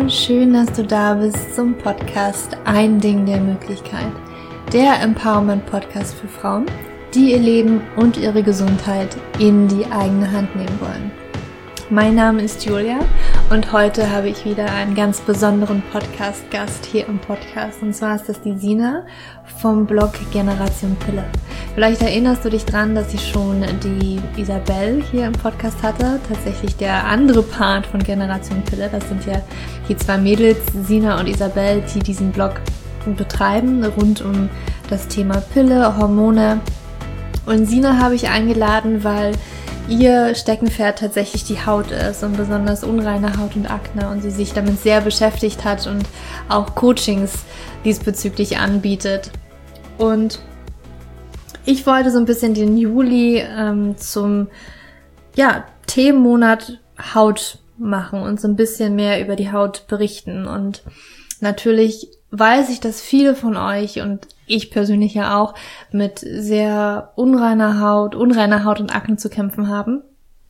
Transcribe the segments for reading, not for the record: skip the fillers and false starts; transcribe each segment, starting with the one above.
Hallo, schön, dass du da bist zum Podcast Ein Ding der Möglichkeit. Der Empowerment-Podcast für Frauen, die ihr Leben und ihre Gesundheit in die eigene Hand nehmen wollen. Mein Name ist Julia und heute habe ich wieder einen ganz besonderen Podcast-Gast hier im Podcast. Und zwar ist das die Sina vom Blog Generation Pille. Vielleicht erinnerst du dich dran, dass ich schon die Isabel hier im Podcast hatte. Tatsächlich der andere Part von Generation Pille. Das sind ja die zwei Mädels, Sina und Isabel, die diesen Blog betreiben rund um das Thema Pille, Hormone. Und Sina habe ich eingeladen, weil ihr Steckenpferd tatsächlich die Haut ist und besonders unreine Haut und Akne und sie sich damit sehr beschäftigt hat und auch Coachings diesbezüglich anbietet. Und ich wollte so ein bisschen den Juli zum Themenmonat Haut machen und so ein bisschen mehr über die Haut berichten. Und natürlich weiß ich, dass viele von euch und ich persönlich ja auch mit sehr unreiner Haut und Akne zu kämpfen haben.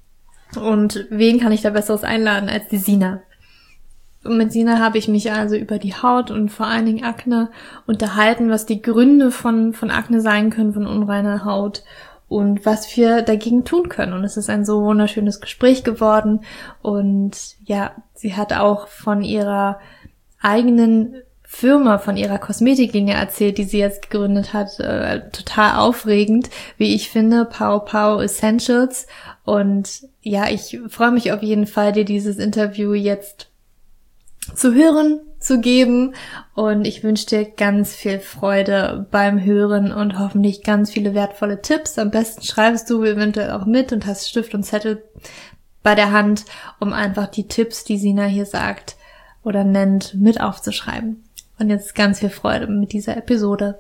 Und wen kann ich da Besseres einladen als die Sina? Und mit Sina habe ich mich also über die Haut und vor allen Dingen Akne unterhalten, was die Gründe von Akne sein können, von unreiner Haut und was wir dagegen tun können. Und es ist ein so wunderschönes Gespräch geworden. Und ja, sie hat auch von ihrer eigenen Firma, von ihrer Kosmetiklinie erzählt, die sie jetzt gegründet hat. Total aufregend, wie ich finde, Pow Pow Essentials. Und ja, ich freue mich auf jeden Fall, dir dieses Interview jetzt zu hören, zu geben. Und ich wünsche dir ganz viel Freude beim Hören und hoffentlich ganz viele wertvolle Tipps. Am besten schreibst du eventuell auch mit und hast Stift und Zettel bei der Hand, um einfach die Tipps, die Sina hier sagt oder nennt, mit aufzuschreiben. Und jetzt ganz viel Freude mit dieser Episode.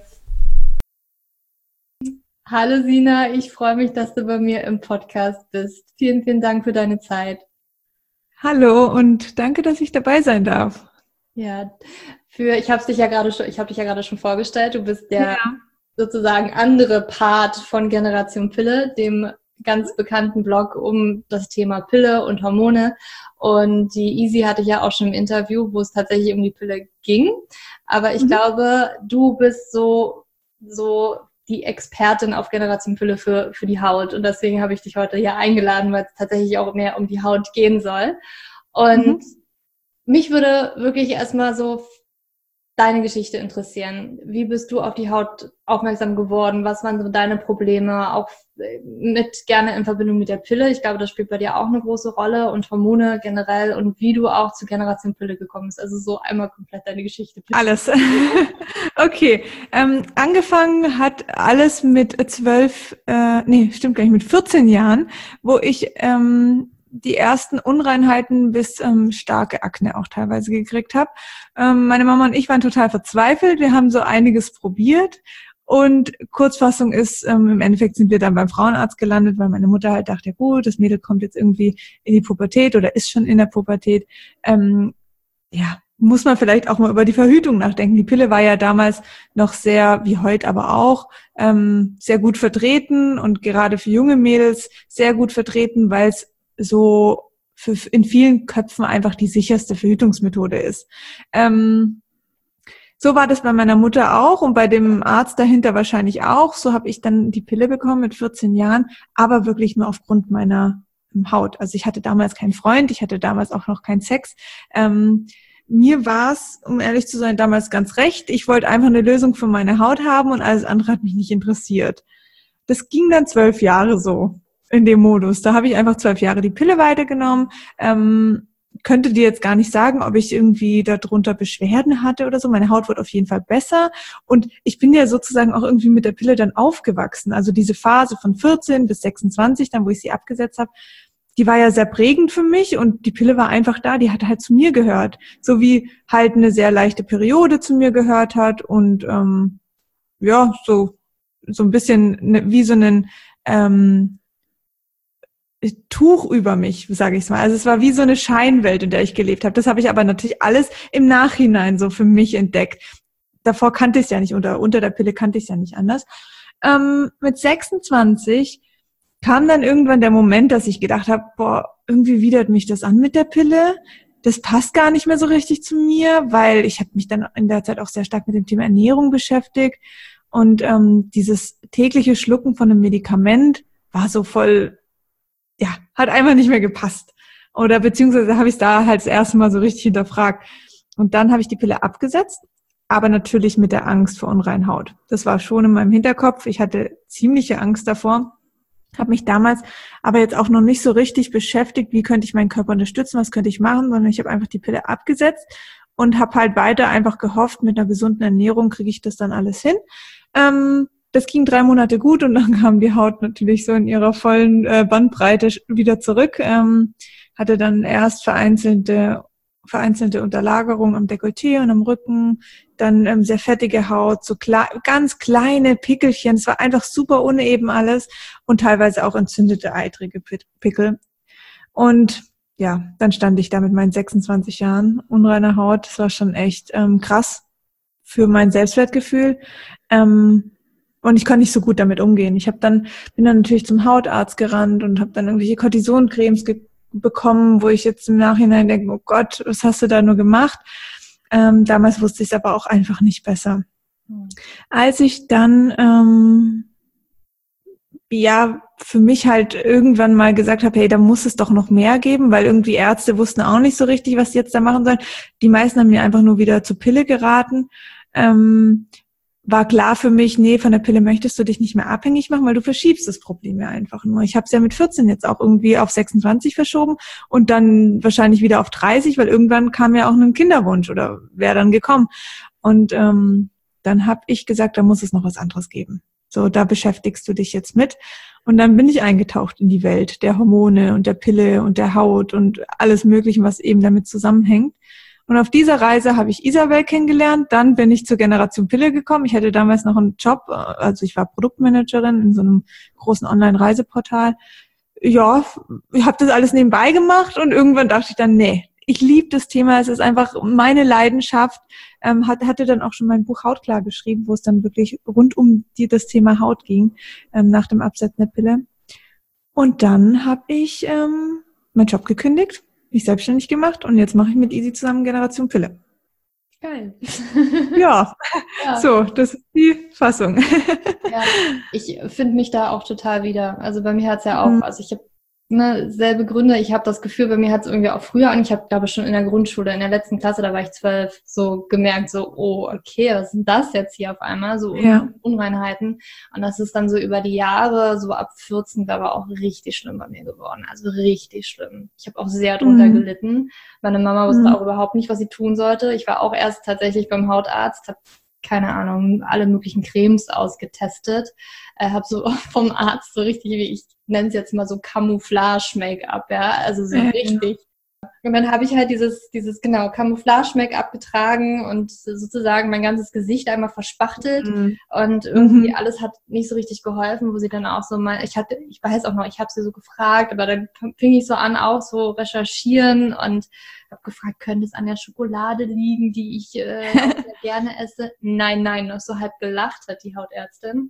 Hallo Sina, ich freue mich, dass du bei mir im Podcast bist. Vielen, vielen Dank für deine Zeit. Hallo und danke, dass ich dabei sein darf. Ja, ich habe dich ja gerade schon vorgestellt. Du bist der sozusagen andere Part von Generation Pille, dem ganz bekannten Blog um das Thema Pille und Hormone. Und die Easy hatte ich ja auch schon im Interview, wo es tatsächlich um die Pille ging. Aber ich glaube, du bist so die Expertin auf Generation Pille für die Haut. Und deswegen habe ich dich heute hier eingeladen, weil es tatsächlich auch mehr um die Haut gehen soll. Und mich würde wirklich erstmal so deine Geschichte interessieren. Wie bist du auf die Haut aufmerksam geworden? Was waren so deine Probleme? Auch gerne in Verbindung mit der Pille. Ich glaube, das spielt bei dir auch eine große Rolle und Hormone generell und wie du auch zur Generation Pille gekommen bist. Also so einmal komplett deine Geschichte. Bitte. Alles. Okay. Angefangen hat alles mit 14 Jahren, wo ich die ersten Unreinheiten bis starke Akne auch teilweise gekriegt habe. Meine Mama und ich waren total verzweifelt. Wir haben so einiges probiert. Und Kurzfassung ist, im Endeffekt sind wir dann beim Frauenarzt gelandet, weil meine Mutter halt dachte, ja gut, das Mädel kommt jetzt irgendwie in die Pubertät oder ist schon in der Pubertät. Muss man vielleicht auch mal über die Verhütung nachdenken. Die Pille war ja damals noch sehr, wie heute aber auch, sehr gut vertreten und gerade für junge Mädels sehr gut vertreten, weil es so in vielen Köpfen einfach die sicherste Verhütungsmethode ist. So war das bei meiner Mutter auch und bei dem Arzt dahinter wahrscheinlich auch. So habe ich dann die Pille bekommen mit 14 Jahren, aber wirklich nur aufgrund meiner Haut. Also ich hatte damals keinen Freund, ich hatte damals auch noch keinen Sex. Mir war es, um ehrlich zu sein, damals ganz recht. Ich wollte einfach eine Lösung für meine Haut haben und alles andere hat mich nicht interessiert. Das ging dann 12 Jahre so in dem Modus. Da habe ich einfach 12 Jahre die Pille weitergenommen. Könnte dir jetzt gar nicht sagen, ob ich irgendwie darunter Beschwerden hatte oder so. Meine Haut wird auf jeden Fall besser. Und ich bin ja sozusagen auch irgendwie mit der Pille dann aufgewachsen. Also diese Phase von 14 bis 26, dann wo ich sie abgesetzt habe, die war ja sehr prägend für mich und die Pille war einfach da, die hat halt zu mir gehört. So wie halt eine sehr leichte Periode zu mir gehört hat und so ein bisschen wie so einen Tuch über mich, sage ich mal. Also es war wie so eine Scheinwelt, in der ich gelebt habe. Das habe ich aber natürlich alles im Nachhinein so für mich entdeckt. Davor kannte ich es ja nicht, unter der Pille kannte ich es ja nicht anders. Mit 26 kam dann irgendwann der Moment, dass ich gedacht habe, irgendwie widert mich das an mit der Pille. das passt gar nicht mehr so richtig zu mir, weil ich habe mich dann in der Zeit auch sehr stark mit dem Thema Ernährung beschäftigt und dieses tägliche Schlucken von einem Medikament war so voll, ja, hat einfach nicht mehr gepasst. Oder beziehungsweise habe ich es da halt das erste Mal so richtig hinterfragt. Und dann habe ich die Pille abgesetzt, aber natürlich mit der Angst vor unreiner Haut. Das war schon in meinem Hinterkopf. Ich hatte ziemliche Angst davor. Habe mich damals aber jetzt auch noch nicht so richtig beschäftigt, wie könnte ich meinen Körper unterstützen, was könnte ich machen, sondern ich habe einfach die Pille abgesetzt und habe halt weiter einfach gehofft, mit einer gesunden Ernährung kriege ich das dann alles hin. Das ging 3 Monate gut und dann kam die Haut natürlich so in ihrer vollen Bandbreite wieder zurück. Hatte dann erst vereinzelte Unterlagerung am Dekolleté und am Rücken, dann sehr fettige Haut, so ganz kleine Pickelchen. Es war einfach super uneben alles und teilweise auch entzündete, eitrige Pickel. Und ja, dann stand ich da mit meinen 26 Jahren unreiner Haut. Das war schon echt krass für mein Selbstwertgefühl. Und ich konnte nicht so gut damit umgehen. Bin dann natürlich zum Hautarzt gerannt und habe dann irgendwelche Cortisoncremes bekommen, wo ich jetzt im Nachhinein denke, oh Gott, was hast du da nur gemacht? Damals wusste ich es aber auch einfach nicht besser. Als ich dann für mich halt irgendwann mal gesagt habe, hey, da muss es doch noch mehr geben, weil irgendwie Ärzte wussten auch nicht so richtig, was sie jetzt da machen sollen. Die meisten haben mir einfach nur wieder zur Pille geraten. War klar für mich, nee, von der Pille möchtest du dich nicht mehr abhängig machen, weil du verschiebst das Problem ja einfach nur. Ich habe es ja mit 14 jetzt auch irgendwie auf 26 verschoben und dann wahrscheinlich wieder auf 30, weil irgendwann kam ja auch ein Kinderwunsch oder wäre dann gekommen. Und dann habe ich gesagt, da muss es noch was anderes geben. So, da beschäftigst du dich jetzt mit. Und dann bin ich eingetaucht in die Welt der Hormone und der Pille und der Haut und alles Mögliche, was eben damit zusammenhängt. Und auf dieser Reise habe ich Isabel kennengelernt. Dann bin ich zur Generation Pille gekommen. Ich hatte damals noch einen Job, also ich war Produktmanagerin in so einem großen Online-Reiseportal. Ja, ich habe das alles nebenbei gemacht und irgendwann dachte ich dann, nee, ich liebe das Thema. Es ist einfach meine Leidenschaft. Hatte dann auch schon mein Buch Hautklar geschrieben, wo es dann wirklich rund um das Thema Haut ging, nach dem Absetzen der Pille. Und dann habe ich meinen Job gekündigt, mich selbstständig gemacht und jetzt mache ich mit Easy zusammen Generation Pille. Geil. Ja, so, das ist die Fassung. Ja, ich finde mich da auch total wieder. Also bei mir hat es ja auch, also ich habe selbe Gründe. Ich habe das Gefühl, bei mir hat es irgendwie auch früher an. Ich habe, glaube ich, schon in der Grundschule, in der letzten Klasse, da war ich 12, so gemerkt, so, oh, okay, was ist denn das jetzt hier auf einmal? So Unreinheiten. Und das ist dann so über die Jahre, so ab 14, war aber auch richtig schlimm bei mir geworden. Also richtig schlimm. Ich habe auch sehr drunter gelitten. Meine Mama wusste auch überhaupt nicht, was sie tun sollte. Ich war auch erst tatsächlich beim Hautarzt, habe keine Ahnung, alle möglichen Cremes ausgetestet. Habe so vom Arzt so richtig, wie ich nenne es jetzt mal so Camouflage-Make-up, ja, also so richtig. Und dann habe ich halt dieses Camouflage-Make-up getragen und sozusagen mein ganzes Gesicht einmal verspachtelt und irgendwie alles hat nicht so richtig geholfen, wo sie dann auch so mal, ich weiß auch noch, ich habe sie so gefragt, aber dann fing ich so an, auch so recherchieren und habe gefragt, könnte es an der Schokolade liegen, die ich auch sehr gerne esse? Nein, noch so halb gelacht hat die Hautärztin.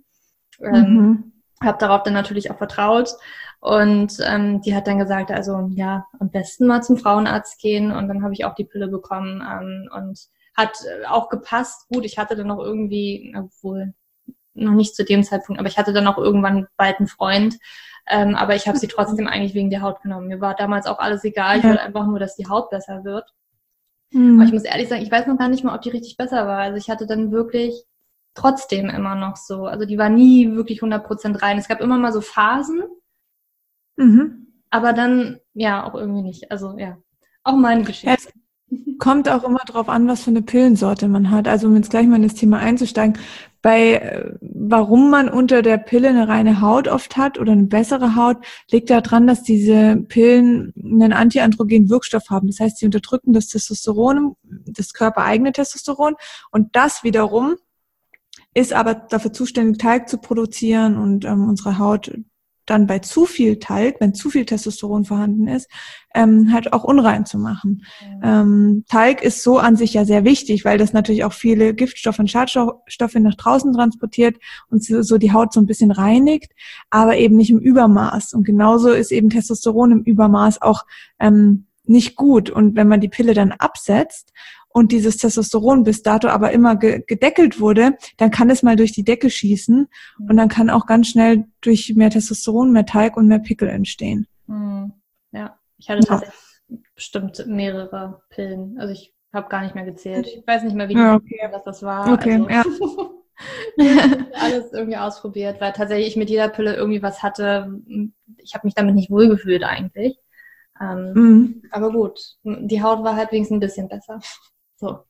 Habe darauf dann natürlich auch vertraut und die hat dann gesagt, also ja, am besten mal zum Frauenarzt gehen und dann habe ich auch die Pille bekommen und hat auch gepasst. Gut, ich hatte dann noch irgendwie, obwohl noch nicht zu dem Zeitpunkt, aber ich hatte dann auch irgendwann bald einen Freund, aber ich habe sie trotzdem eigentlich wegen der Haut genommen. Mir war damals auch alles egal, ich wollte einfach nur, dass die Haut besser wird. Aber ich muss ehrlich sagen, ich weiß noch gar nicht mal, ob die richtig besser war. Also ich hatte dann wirklich trotzdem immer noch so, also die war nie wirklich 100% rein. Es gab immer mal so Phasen, aber dann, ja, auch irgendwie nicht. Also, ja, auch meine Geschichte. Es kommt auch immer drauf an, was für eine Pillensorte man hat. Also, um jetzt gleich mal in das Thema einzusteigen, warum man unter der Pille eine reine Haut oft hat oder eine bessere Haut, liegt daran, dass diese Pillen einen antiandrogenen Wirkstoff haben. Das heißt, sie unterdrücken das Testosteron, das körpereigene Testosteron und das wiederum ist aber dafür zuständig, Talg zu produzieren und unsere Haut dann bei zu viel Talg, wenn zu viel Testosteron vorhanden ist, halt auch unrein zu machen. Talg ist so an sich ja sehr wichtig, weil das natürlich auch viele Giftstoffe und Schadstoffe nach draußen transportiert und so die Haut so ein bisschen reinigt, aber eben nicht im Übermaß. Und genauso ist eben Testosteron im Übermaß auch nicht gut. Und wenn man die Pille dann absetzt und dieses Testosteron bis dato aber immer gedeckelt wurde, dann kann es mal durch die Decke schießen und dann kann auch ganz schnell durch mehr Testosteron, mehr Talg und mehr Pickel entstehen. Ja, ich hatte tatsächlich bestimmt mehrere Pillen. Also ich habe gar nicht mehr gezählt. Ich weiß nicht mehr, was das war. Okay, also, alles irgendwie ausprobiert, weil tatsächlich ich mit jeder Pille irgendwie was hatte. Ich habe mich damit nicht wohlgefühlt eigentlich. Aber gut, die Haut war halt wenigstens ein bisschen besser. So.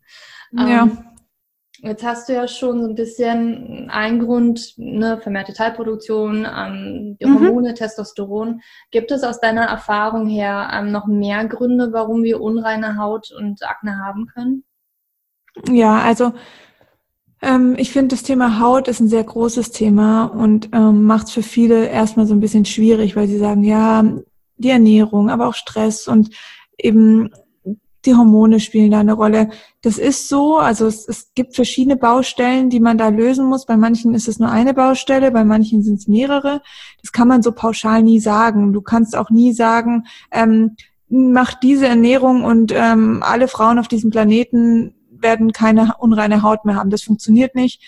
Jetzt hast du ja schon so ein bisschen einen Grund, ne, vermehrte Teilproduktion, die Hormone, Testosteron. Gibt es aus deiner Erfahrung her noch mehr Gründe, warum wir unreine Haut und Akne haben können? Ja, also ich finde, das Thema Haut ist ein sehr großes Thema und macht es für viele erstmal so ein bisschen schwierig, weil sie sagen, ja, die Ernährung, aber auch Stress und eben die Hormone spielen da eine Rolle. Das ist so, also es gibt verschiedene Baustellen, die man da lösen muss. Bei manchen ist es nur eine Baustelle, bei manchen sind es mehrere. Das kann man so pauschal nie sagen. Du kannst auch nie sagen, mach diese Ernährung und alle Frauen auf diesem Planeten werden keine unreine Haut mehr haben. Das funktioniert nicht.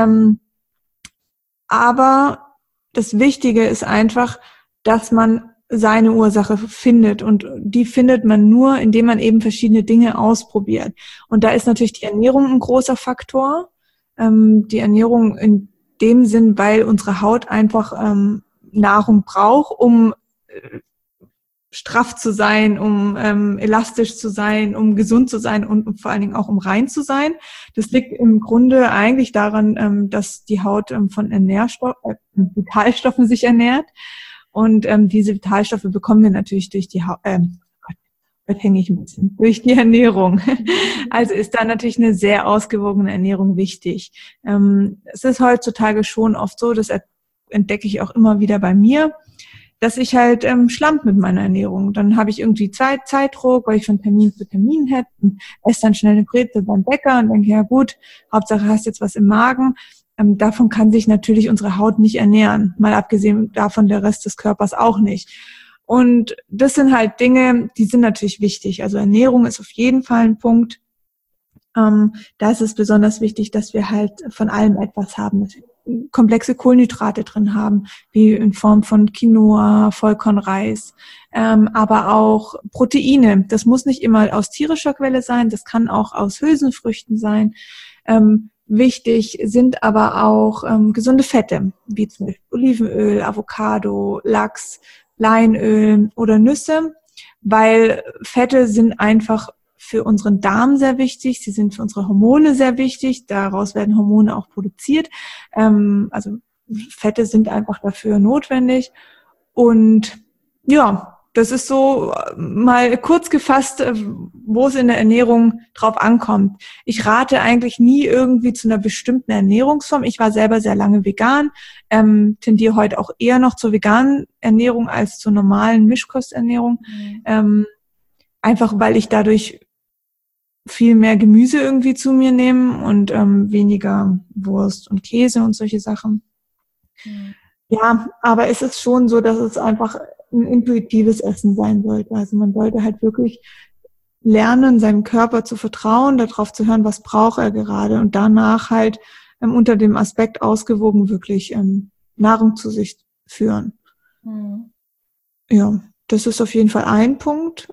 Aber das Wichtige ist einfach, dass man seine Ursache findet und die findet man nur, indem man eben verschiedene Dinge ausprobiert. Und da ist natürlich die Ernährung ein großer Faktor. Die Ernährung in dem Sinn, weil unsere Haut einfach Nahrung braucht, um straff zu sein, um elastisch zu sein, um gesund zu sein und vor allen Dingen auch um rein zu sein. Das liegt im Grunde eigentlich daran, dass die Haut von Vitalstoffen sich ernährt. Und diese Vitalstoffe bekommen wir natürlich durch die durch die Ernährung. Also ist da natürlich eine sehr ausgewogene Ernährung wichtig. Es ist heutzutage schon oft so, das entdecke ich auch immer wieder bei mir, dass ich halt schlamp mit meiner Ernährung. Dann habe ich irgendwie Zeitdruck, weil ich von Termin zu Termin hätte und esse dann schnell eine Brezel beim Bäcker und denke, ja gut, Hauptsache hast jetzt was im Magen. Davon kann sich natürlich unsere Haut nicht ernähren, mal abgesehen davon der Rest des Körpers auch nicht. Und das sind halt Dinge, die sind natürlich wichtig. Also Ernährung ist auf jeden Fall ein Punkt. Da ist es besonders wichtig, dass wir halt von allem etwas haben, dass wir komplexe Kohlenhydrate drin haben, wie in Form von Quinoa, Vollkornreis, aber auch Proteine. Das muss nicht immer aus tierischer Quelle sein, das kann auch aus Hülsenfrüchten sein. Wichtig sind aber auch gesunde Fette, wie zum Beispiel Olivenöl, Avocado, Lachs, Leinöl oder Nüsse, weil Fette sind einfach für unseren Darm sehr wichtig, sie sind für unsere Hormone sehr wichtig, daraus werden Hormone auch produziert. Also Fette sind einfach dafür notwendig. Und ja, das ist so mal kurz gefasst, wo es in der Ernährung drauf ankommt. Ich rate eigentlich nie irgendwie zu einer bestimmten Ernährungsform. Ich war selber sehr lange vegan, tendiere heute auch eher noch zur veganen Ernährung als zur normalen Mischkosternährung. Einfach weil ich dadurch viel mehr Gemüse irgendwie zu mir nehme und weniger Wurst und Käse und solche Sachen. Ja, aber es ist schon so, dass es einfach ein intuitives Essen sein sollte. Also man sollte halt wirklich lernen, seinem Körper zu vertrauen, darauf zu hören, was braucht er gerade und danach halt unter dem Aspekt ausgewogen wirklich Nahrung zu sich führen. Ja, das ist auf jeden Fall ein Punkt.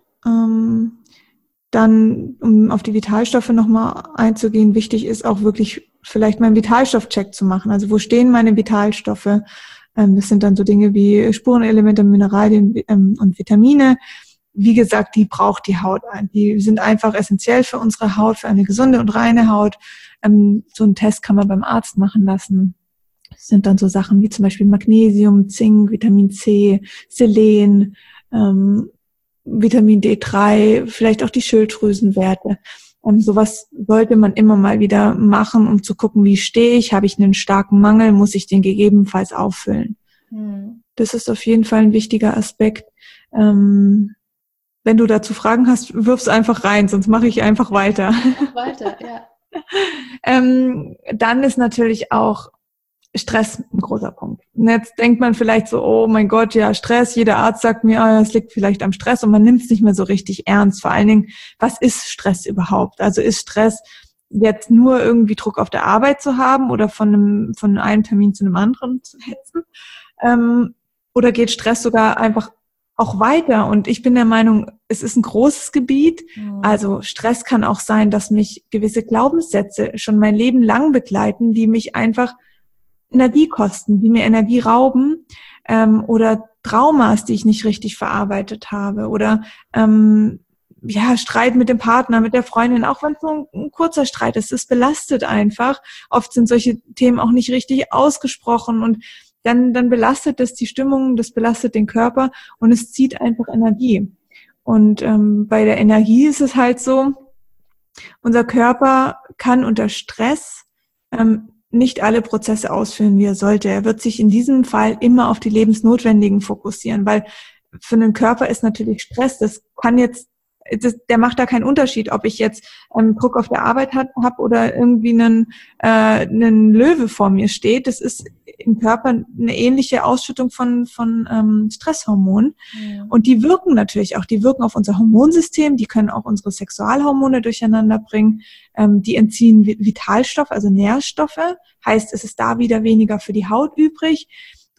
Dann, um auf die Vitalstoffe nochmal einzugehen, wichtig ist auch wirklich vielleicht mal einen Vitalstoffcheck zu machen. Also wo stehen meine Vitalstoffe? Das sind dann so Dinge wie Spurenelemente, Mineralien und Vitamine. Wie gesagt, die braucht die Haut ein. Die sind einfach essentiell für unsere Haut, für eine gesunde und reine Haut. So einen Test kann man beim Arzt machen lassen. Das sind dann so Sachen wie zum Beispiel Magnesium, Zink, Vitamin C, Selen, Vitamin D3, vielleicht auch die Schilddrüsenwerte. Sowas sollte man immer mal wieder machen, um zu gucken, wie stehe ich, habe ich einen starken Mangel, muss ich den gegebenenfalls auffüllen. Das ist auf jeden Fall ein wichtiger Aspekt. Wenn du dazu Fragen hast, wirf's einfach rein, sonst mache ich einfach weiter. Weiter, ja. Dann ist natürlich auch Stress ein großer Punkt. Und jetzt denkt man vielleicht so, oh mein Gott, ja, Stress, jeder Arzt sagt mir, es liegt vielleicht am Stress und man nimmt es nicht mehr so richtig ernst. Vor allen Dingen, was ist Stress überhaupt? Also ist Stress jetzt nur irgendwie Druck auf der Arbeit zu haben oder von einem Termin zu einem anderen zu hetzen? Oder geht Stress sogar einfach auch weiter? Und ich bin der Meinung, es ist ein großes Gebiet. Also Stress kann auch sein, dass mich gewisse Glaubenssätze schon mein Leben lang begleiten, die mich einfach Energie kosten, die mir Energie rauben, oder Traumas, die ich nicht richtig verarbeitet habe, oder Streit mit dem Partner, mit der Freundin, auch wenn es so ein kurzer Streit ist, es belastet einfach. Oft sind solche Themen auch nicht richtig ausgesprochen und dann belastet das die Stimmung, das belastet den Körper und es zieht einfach Energie. Und bei der Energie ist es halt so, unser Körper kann unter Stress nicht alle Prozesse ausführen, wie er sollte. Er wird sich in diesem Fall immer auf die lebensnotwendigen fokussieren, weil für den Körper ist natürlich Stress, der macht da keinen Unterschied, ob ich jetzt Druck auf der Arbeit habe oder irgendwie einen Löwe vor mir steht. Das ist im Körper eine ähnliche Ausschüttung von Stresshormonen. Ja. Und die wirken natürlich auch, die wirken auf unser Hormonsystem, die können auch unsere Sexualhormone durcheinander bringen, die entziehen Vitalstoffe, also Nährstoffe, heißt, es ist da wieder weniger für die Haut übrig.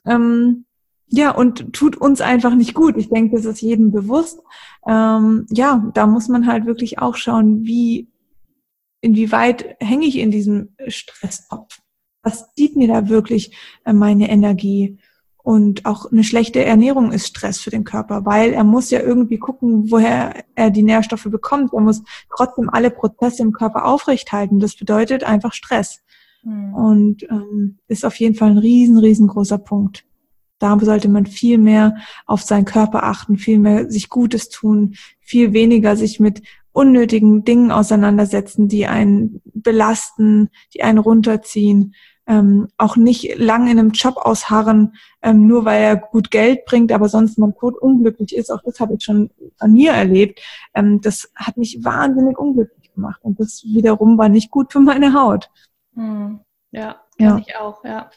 Und tut uns einfach nicht gut. Ich denke, das ist jedem bewusst. Da muss man halt wirklich auch schauen, inwieweit hänge ich in diesem Stresstopf? Was zieht mir da wirklich meine Energie? Und auch eine schlechte Ernährung ist Stress für den Körper, weil er muss ja irgendwie gucken, woher er die Nährstoffe bekommt. Er muss trotzdem alle Prozesse im Körper aufrechthalten. Das bedeutet einfach Stress. Und ist auf jeden Fall ein riesengroßer Punkt. Da sollte man viel mehr auf seinen Körper achten, viel mehr sich Gutes tun, viel weniger sich mit unnötigen Dingen auseinandersetzen, die einen belasten, die einen runterziehen. Auch nicht lang in einem Job ausharren, nur weil er gut Geld bringt, aber sonst man totunglücklich ist. Auch das habe ich schon an mir erlebt. Das hat mich wahnsinnig unglücklich gemacht. Und das wiederum war nicht gut für meine Haut. Ja, kann ich auch, ja.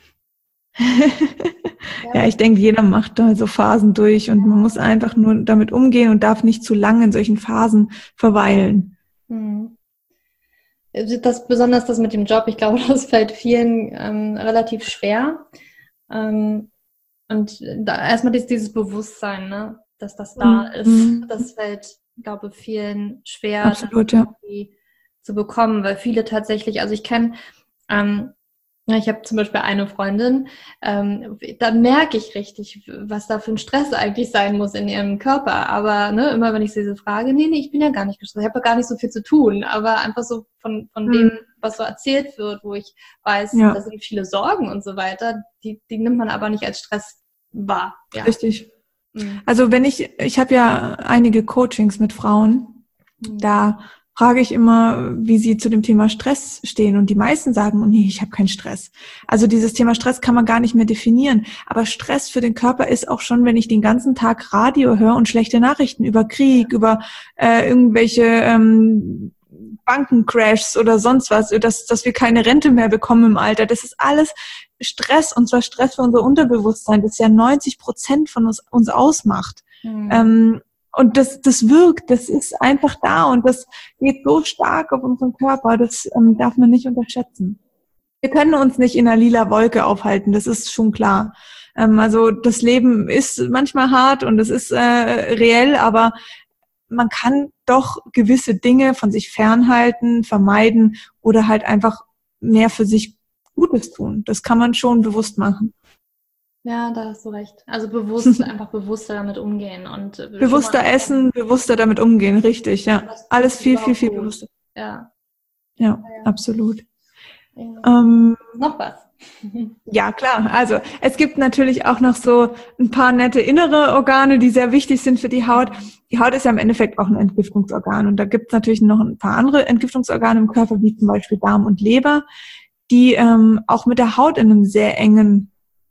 Ja, ich denke, jeder macht da so Phasen durch und man muss einfach nur damit umgehen und darf nicht zu lange in solchen Phasen verweilen. Besonders das mit dem Job, ich glaube, das fällt vielen relativ schwer. Und erstmal dieses Bewusstsein, ne, dass das da ist, das fällt, glaube ich, vielen schwer, absolut, das zu bekommen, weil viele tatsächlich, also ich kenne ich habe zum Beispiel eine Freundin, da merke ich richtig, was da für ein Stress eigentlich sein muss in ihrem Körper. Aber immer wenn ich sie so frage, nee, ich bin ja gar nicht gestresst, ich habe ja gar nicht so viel zu tun. Aber einfach so von dem, was so erzählt wird, wo ich weiß, da sind viele Sorgen und so weiter, die nimmt man aber nicht als Stress wahr. Ja. Richtig. Also ich habe ja einige Coachings mit Frauen, da frage ich immer, wie sie zu dem Thema Stress stehen. Und die meisten sagen, nee, ich habe keinen Stress. Also dieses Thema Stress kann man gar nicht mehr definieren. Aber Stress für den Körper ist auch schon, wenn ich den ganzen Tag Radio höre und schlechte Nachrichten über Krieg, über irgendwelche Bankencrashs oder sonst was, dass wir keine Rente mehr bekommen im Alter. Das ist alles Stress, und zwar Stress für unser Unterbewusstsein, das ja 90% von uns ausmacht. Und das wirkt, das ist einfach da und das geht so stark auf unseren Körper, das darf man nicht unterschätzen. Wir können uns nicht in einer lila Wolke aufhalten, das ist schon klar. Also das Leben ist manchmal hart und es ist reell, aber man kann doch gewisse Dinge von sich fernhalten, vermeiden oder halt einfach mehr für sich Gutes tun. Das kann man schon bewusst machen. Ja, da hast du recht. Also einfach bewusster damit umgehen und bewusster essen, bewusster damit umgehen, richtig, ja. Alles viel bewusster. Ja, absolut. Ja. Noch was? Ja, klar. Also es gibt natürlich auch noch so ein paar nette innere Organe, die sehr wichtig sind für die Haut. Die Haut ist ja im Endeffekt auch ein Entgiftungsorgan und da gibt es natürlich noch ein paar andere Entgiftungsorgane im Körper, wie zum Beispiel Darm und Leber, die auch mit der Haut in einem sehr engen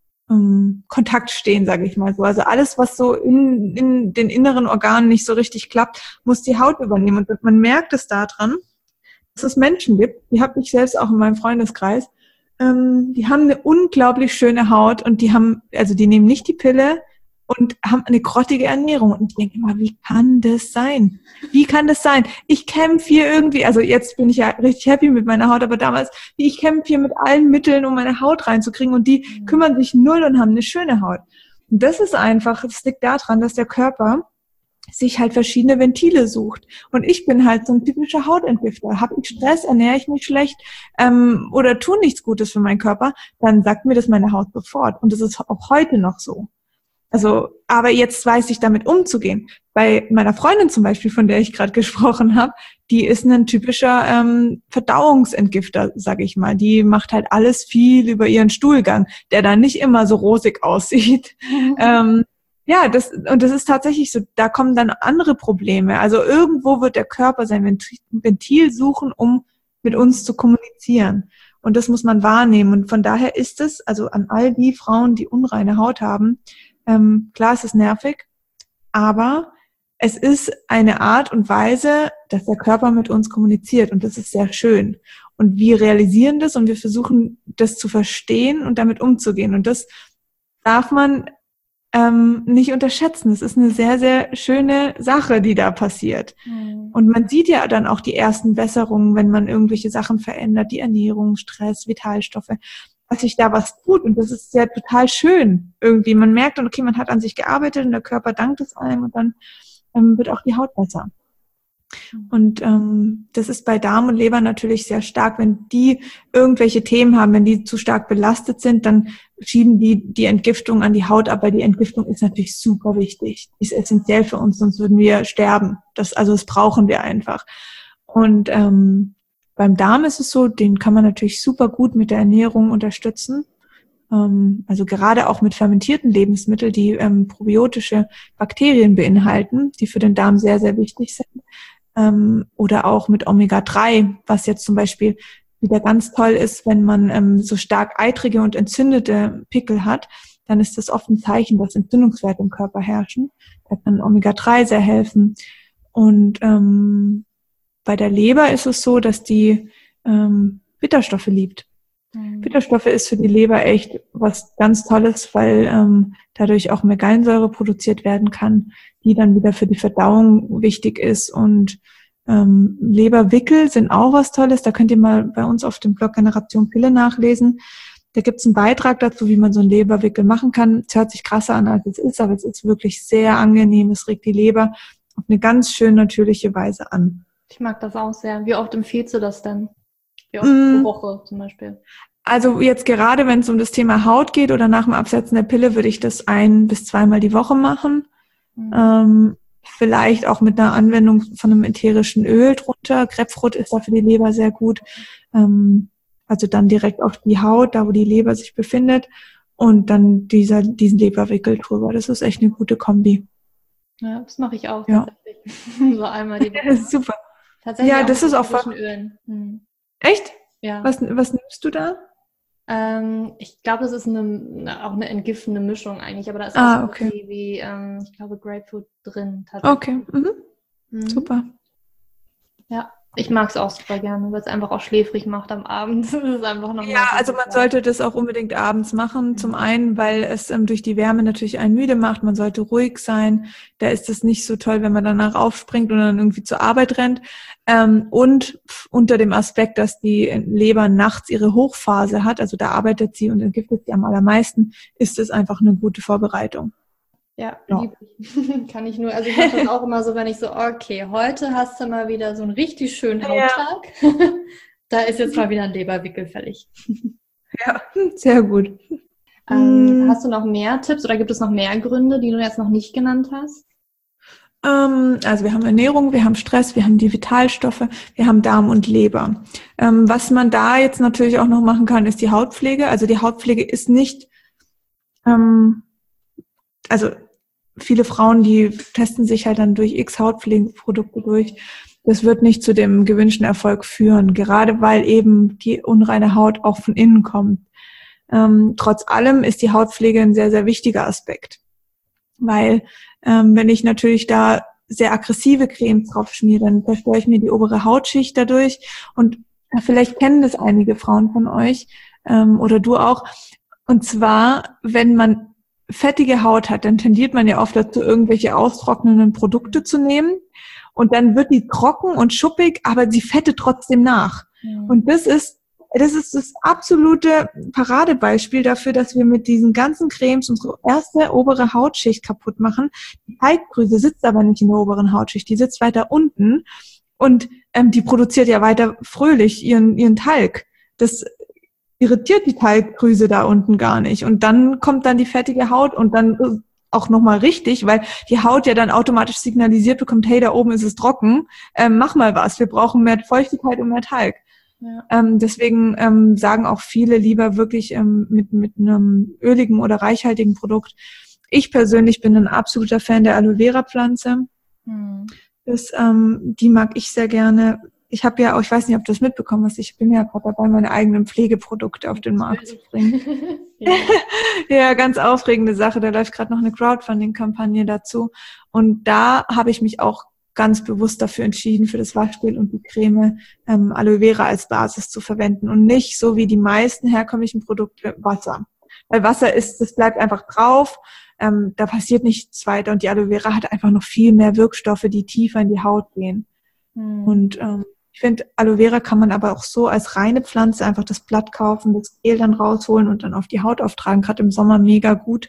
Kontakt stehen, sage ich mal so. Also alles, was so in den inneren Organen nicht so richtig klappt, muss die Haut übernehmen. Und man merkt es daran, dass es Menschen gibt, die habe ich selbst auch in meinem Freundeskreis, die haben eine unglaublich schöne Haut und die nehmen nicht die Pille und haben eine grottige Ernährung. Und ich denke immer, wie kann das sein? Wie kann das sein? Ich kämpfe hier irgendwie, also jetzt bin ich ja richtig happy mit meiner Haut, aber damals, ich kämpfe hier mit allen Mitteln, um meine Haut reinzukriegen und die kümmern sich null und haben eine schöne Haut. Und das liegt daran, dass der Körper sich halt verschiedene Ventile sucht. Und ich bin halt so ein typischer Hautentgifter. Habe ich Stress, ernähre ich mich schlecht oder tue nichts Gutes für meinen Körper, dann sagt mir das meine Haut sofort. Und das ist auch heute noch so. Also, aber jetzt weiß ich damit umzugehen. Bei meiner Freundin zum Beispiel, von der ich gerade gesprochen habe, die ist ein typischer Verdauungsentgifter, sage ich mal. Die macht halt alles viel über ihren Stuhlgang, der dann nicht immer so rosig aussieht. Ja, das ist tatsächlich so, da kommen dann andere Probleme. Also irgendwo wird der Körper sein Ventil suchen, um mit uns zu kommunizieren. Und das muss man wahrnehmen. Und von daher ist es, also an all die Frauen, die unreine Haut haben, klar, es ist nervig, aber es ist eine Art und Weise, dass der Körper mit uns kommuniziert und das ist sehr schön. Und wir realisieren das und wir versuchen, das zu verstehen und damit umzugehen. Und das darf man nicht unterschätzen. Es ist eine sehr, sehr schöne Sache, die da passiert. Und man sieht ja dann auch die ersten Besserungen, wenn man irgendwelche Sachen verändert, die Ernährung, Stress, Vitalstoffe, dass sich da was tut. Und das ist ja total schön irgendwie. Man merkt dann, okay, man hat an sich gearbeitet und der Körper dankt es einem und dann wird auch die Haut besser. Und das ist bei Darm und Leber natürlich sehr stark. Wenn die irgendwelche Themen haben, wenn die zu stark belastet sind, dann schieben die Entgiftung an die Haut ab, weil die Entgiftung ist natürlich super wichtig. Die ist essentiell für uns, sonst würden wir sterben. Das brauchen wir einfach. Und beim Darm ist es so, den kann man natürlich super gut mit der Ernährung unterstützen. Also gerade auch mit fermentierten Lebensmitteln, die probiotische Bakterien beinhalten, die für den Darm sehr, sehr wichtig sind. Oder auch mit Omega-3, was jetzt zum Beispiel wieder ganz toll ist, wenn man so stark eitrige und entzündete Pickel hat, dann ist das oft ein Zeichen, dass Entzündungswerte im Körper herrschen. Da kann Omega-3 sehr helfen. Und bei der Leber ist es so, dass die Bitterstoffe liebt. Bitterstoffe ist für die Leber echt was ganz Tolles, weil dadurch auch mehr Gallensäure produziert werden kann, die dann wieder für die Verdauung wichtig ist. Und Leberwickel sind auch was Tolles. Da könnt ihr mal bei uns auf dem Blog Generation Pille nachlesen. Da gibt's einen Beitrag dazu, wie man so einen Leberwickel machen kann. Es hört sich krasser an, als es ist, aber es ist wirklich sehr angenehm. Es regt die Leber auf eine ganz schön natürliche Weise an. Ich mag das auch sehr. Wie oft empfiehlst du das denn? Wie oft pro Woche zum Beispiel? Also jetzt gerade, wenn es um das Thema Haut geht oder nach dem Absetzen der Pille, würde ich das 1- bis 2-mal die Woche machen. Vielleicht auch mit einer Anwendung von einem ätherischen Öl drunter. Grapefruit ist da für die Leber sehr gut. Also dann direkt auf die Haut, da wo die Leber sich befindet. Und dann diesen Leberwickel drüber. Das ist echt eine gute Kombi. Ja, das mache ich auch tatsächlich. So einmal die Woche. Das ist super. Tatsächlich ja, auch das ist auch mit Ölen. Echt? Ja. Was nimmst du da? Ich glaube, das ist auch eine entgiftende Mischung eigentlich, aber da ist auch okay. wie ich glaube, Grapefruit drin. Okay, super. Ja, ich mag es auch super gerne, weil es einfach auch schläfrig macht am Abend. Das ist einfach noch also man sollte das auch unbedingt abends machen. Zum einen, weil es durch die Wärme natürlich einen müde macht. Man sollte ruhig sein. Da ist es nicht so toll, wenn man danach aufspringt und dann irgendwie zur Arbeit rennt. Und unter dem Aspekt, dass die Leber nachts ihre Hochphase hat, also da arbeitet sie und entgiftet sie am allermeisten, ist es einfach eine gute Vorbereitung. Ja. Lieb ich. Kann ich nur, also ich mache das auch immer so, wenn ich so, okay, heute hast du mal wieder so einen richtig schönen Hauttag. Ja. Da ist jetzt mal wieder ein Leberwickel fällig. Ja, sehr gut. Hast du noch mehr Tipps oder gibt es noch mehr Gründe, die du jetzt noch nicht genannt hast? Also wir haben Ernährung, wir haben Stress, wir haben die Vitalstoffe, wir haben Darm und Leber. Was man da jetzt natürlich auch noch machen kann, ist die Hautpflege. Also die Hautpflege ist nicht, also viele Frauen, die testen sich halt dann durch X Hautpflegeprodukte durch. Das wird nicht zu dem gewünschten Erfolg führen, gerade weil eben die unreine Haut auch von innen kommt. Trotz allem ist die Hautpflege ein sehr, sehr wichtiger Aspekt, weil wenn ich natürlich da sehr aggressive Cremes drauf schmiere, dann zerstöre ich mir die obere Hautschicht dadurch. Und vielleicht kennen das einige Frauen von euch. oder du auch. Und zwar, wenn man fettige Haut hat, dann tendiert man ja oft dazu, irgendwelche austrocknenden Produkte zu nehmen. Und dann wird die trocken und schuppig, aber sie fettet trotzdem nach. Und das ist das absolute Paradebeispiel dafür, dass wir mit diesen ganzen Cremes unsere erste obere Hautschicht kaputt machen. Die Talgdrüse sitzt aber nicht in der oberen Hautschicht, die sitzt weiter unten und die produziert ja weiter fröhlich ihren Talg. Das irritiert die Talgdrüse da unten gar nicht. Und dann kommt dann die fettige Haut und dann auch nochmal richtig, weil die Haut ja dann automatisch signalisiert bekommt, hey, da oben ist es trocken, mach mal was, wir brauchen mehr Feuchtigkeit und mehr Talg. Ja. Deswegen sagen auch viele lieber wirklich mit einem öligen oder reichhaltigen Produkt. Ich persönlich bin ein absoluter Fan der Aloe Vera Pflanze. Die mag ich sehr gerne. Ich habe ja auch, ich weiß nicht, ob du das mitbekommen hast, ich bin ja gerade dabei, meine eigenen Pflegeprodukte auf den Markt zu bringen. Ja, ganz aufregende Sache. Da läuft gerade noch eine Crowdfunding-Kampagne dazu. Und da habe ich mich auch ganz bewusst dafür entschieden, für das Waschgel und die Creme Aloe Vera als Basis zu verwenden und nicht so wie die meisten herkömmlichen Produkte Wasser. Weil Wasser das bleibt einfach drauf, da passiert nichts weiter und die Aloe Vera hat einfach noch viel mehr Wirkstoffe, die tiefer in die Haut gehen. Und ich finde, Aloe Vera kann man aber auch so als reine Pflanze einfach das Blatt kaufen, das Gel dann rausholen und dann auf die Haut auftragen, gerade im Sommer mega gut.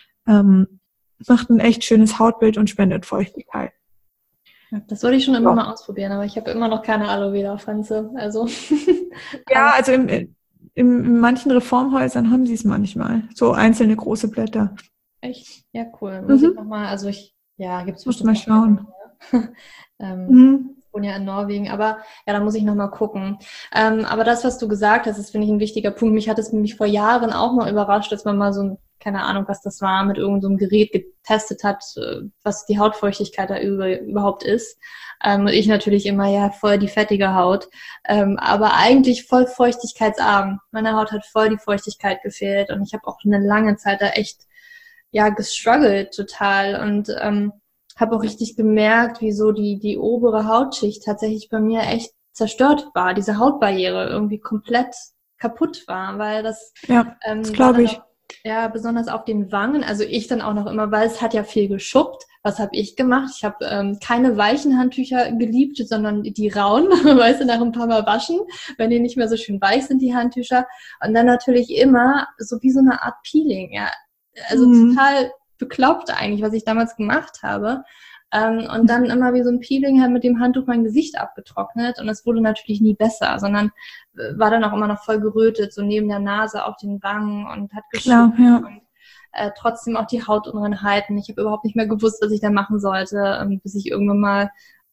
Macht ein echt schönes Hautbild und spendet Feuchtigkeit. Das wollte ich schon immer mal ausprobieren, aber ich habe immer noch keine Aloe Vera Pflanze. Also ja, also in manchen Reformhäusern haben sie es manchmal. So einzelne große Blätter. Echt? Ja, cool. Muss ich nochmal, also gibt's bestimmt mal schauen. Ich wohne ja in Norwegen, aber ja, da muss ich nochmal gucken. Aber das, was du gesagt hast, ist, finde ich, ein wichtiger Punkt. Mich hat es nämlich vor Jahren auch mal überrascht, dass man mal so keine Ahnung, was das war, mit irgendeinem so Gerät getestet hat, was die Hautfeuchtigkeit da überhaupt ist. Und ich natürlich immer, ja, voll die fettige Haut. Aber eigentlich voll feuchtigkeitsarm. Meine Haut hat voll die Feuchtigkeit gefehlt und ich habe auch eine lange Zeit da echt, gestruggelt total und habe auch richtig gemerkt, wie so die obere Hautschicht tatsächlich bei mir echt zerstört war. Diese Hautbarriere irgendwie komplett kaputt war, weil das das glaube ich. Ja, besonders auf den Wangen. Also ich dann auch noch immer, weil es hat ja viel geschuppt. Was habe ich gemacht? Ich habe keine weichen Handtücher geliebt, sondern die rauen, weißt du, nach ein paar Mal waschen, wenn die nicht mehr so schön weich sind, die Handtücher. Und dann natürlich immer so wie so eine Art Peeling, ja. Also total bekloppt eigentlich, was ich damals gemacht habe. Und dann immer wie so ein Peeling halt mit dem Handtuch mein Gesicht abgetrocknet und es wurde natürlich nie besser, sondern war dann auch immer noch voll gerötet, so neben der Nase auf den Wangen und hat geschuppt und trotzdem auch die Hautunreinheiten. Ich habe überhaupt nicht mehr gewusst, was ich da machen sollte, bis ich irgendwann mal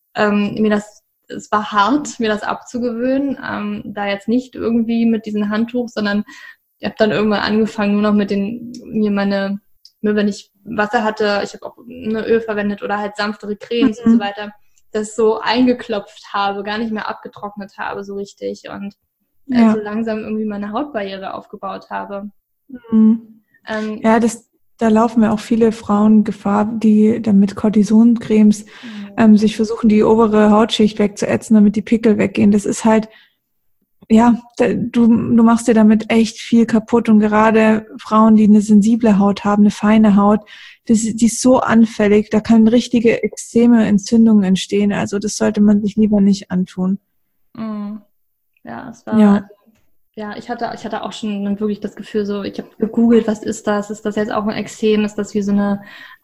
es war hart, mir das abzugewöhnen, da jetzt nicht irgendwie mit diesem Handtuch, sondern ich habe dann irgendwann angefangen, nur noch mit wenn ich Wasser hatte, ich habe auch eine Öl verwendet oder halt sanftere Cremes und so weiter, das so eingeklopft habe, gar nicht mehr abgetrocknet habe so richtig und so langsam irgendwie meine Hautbarriere aufgebaut habe. Da laufen ja auch viele Frauen Gefahr, die dann mit Cortisoncremes sich versuchen, die obere Hautschicht wegzuätzen, damit die Pickel weggehen. Das ist halt, du machst dir damit echt viel kaputt und gerade Frauen, die eine sensible Haut haben, eine feine Haut, die ist so anfällig, da können richtige extreme Entzündungen entstehen, also das sollte man sich lieber nicht antun. Ja, es war, ich hatte auch schon dann wirklich das Gefühl so, ich habe gegoogelt, was ist das jetzt auch ein Ekzem, ist das wie so eine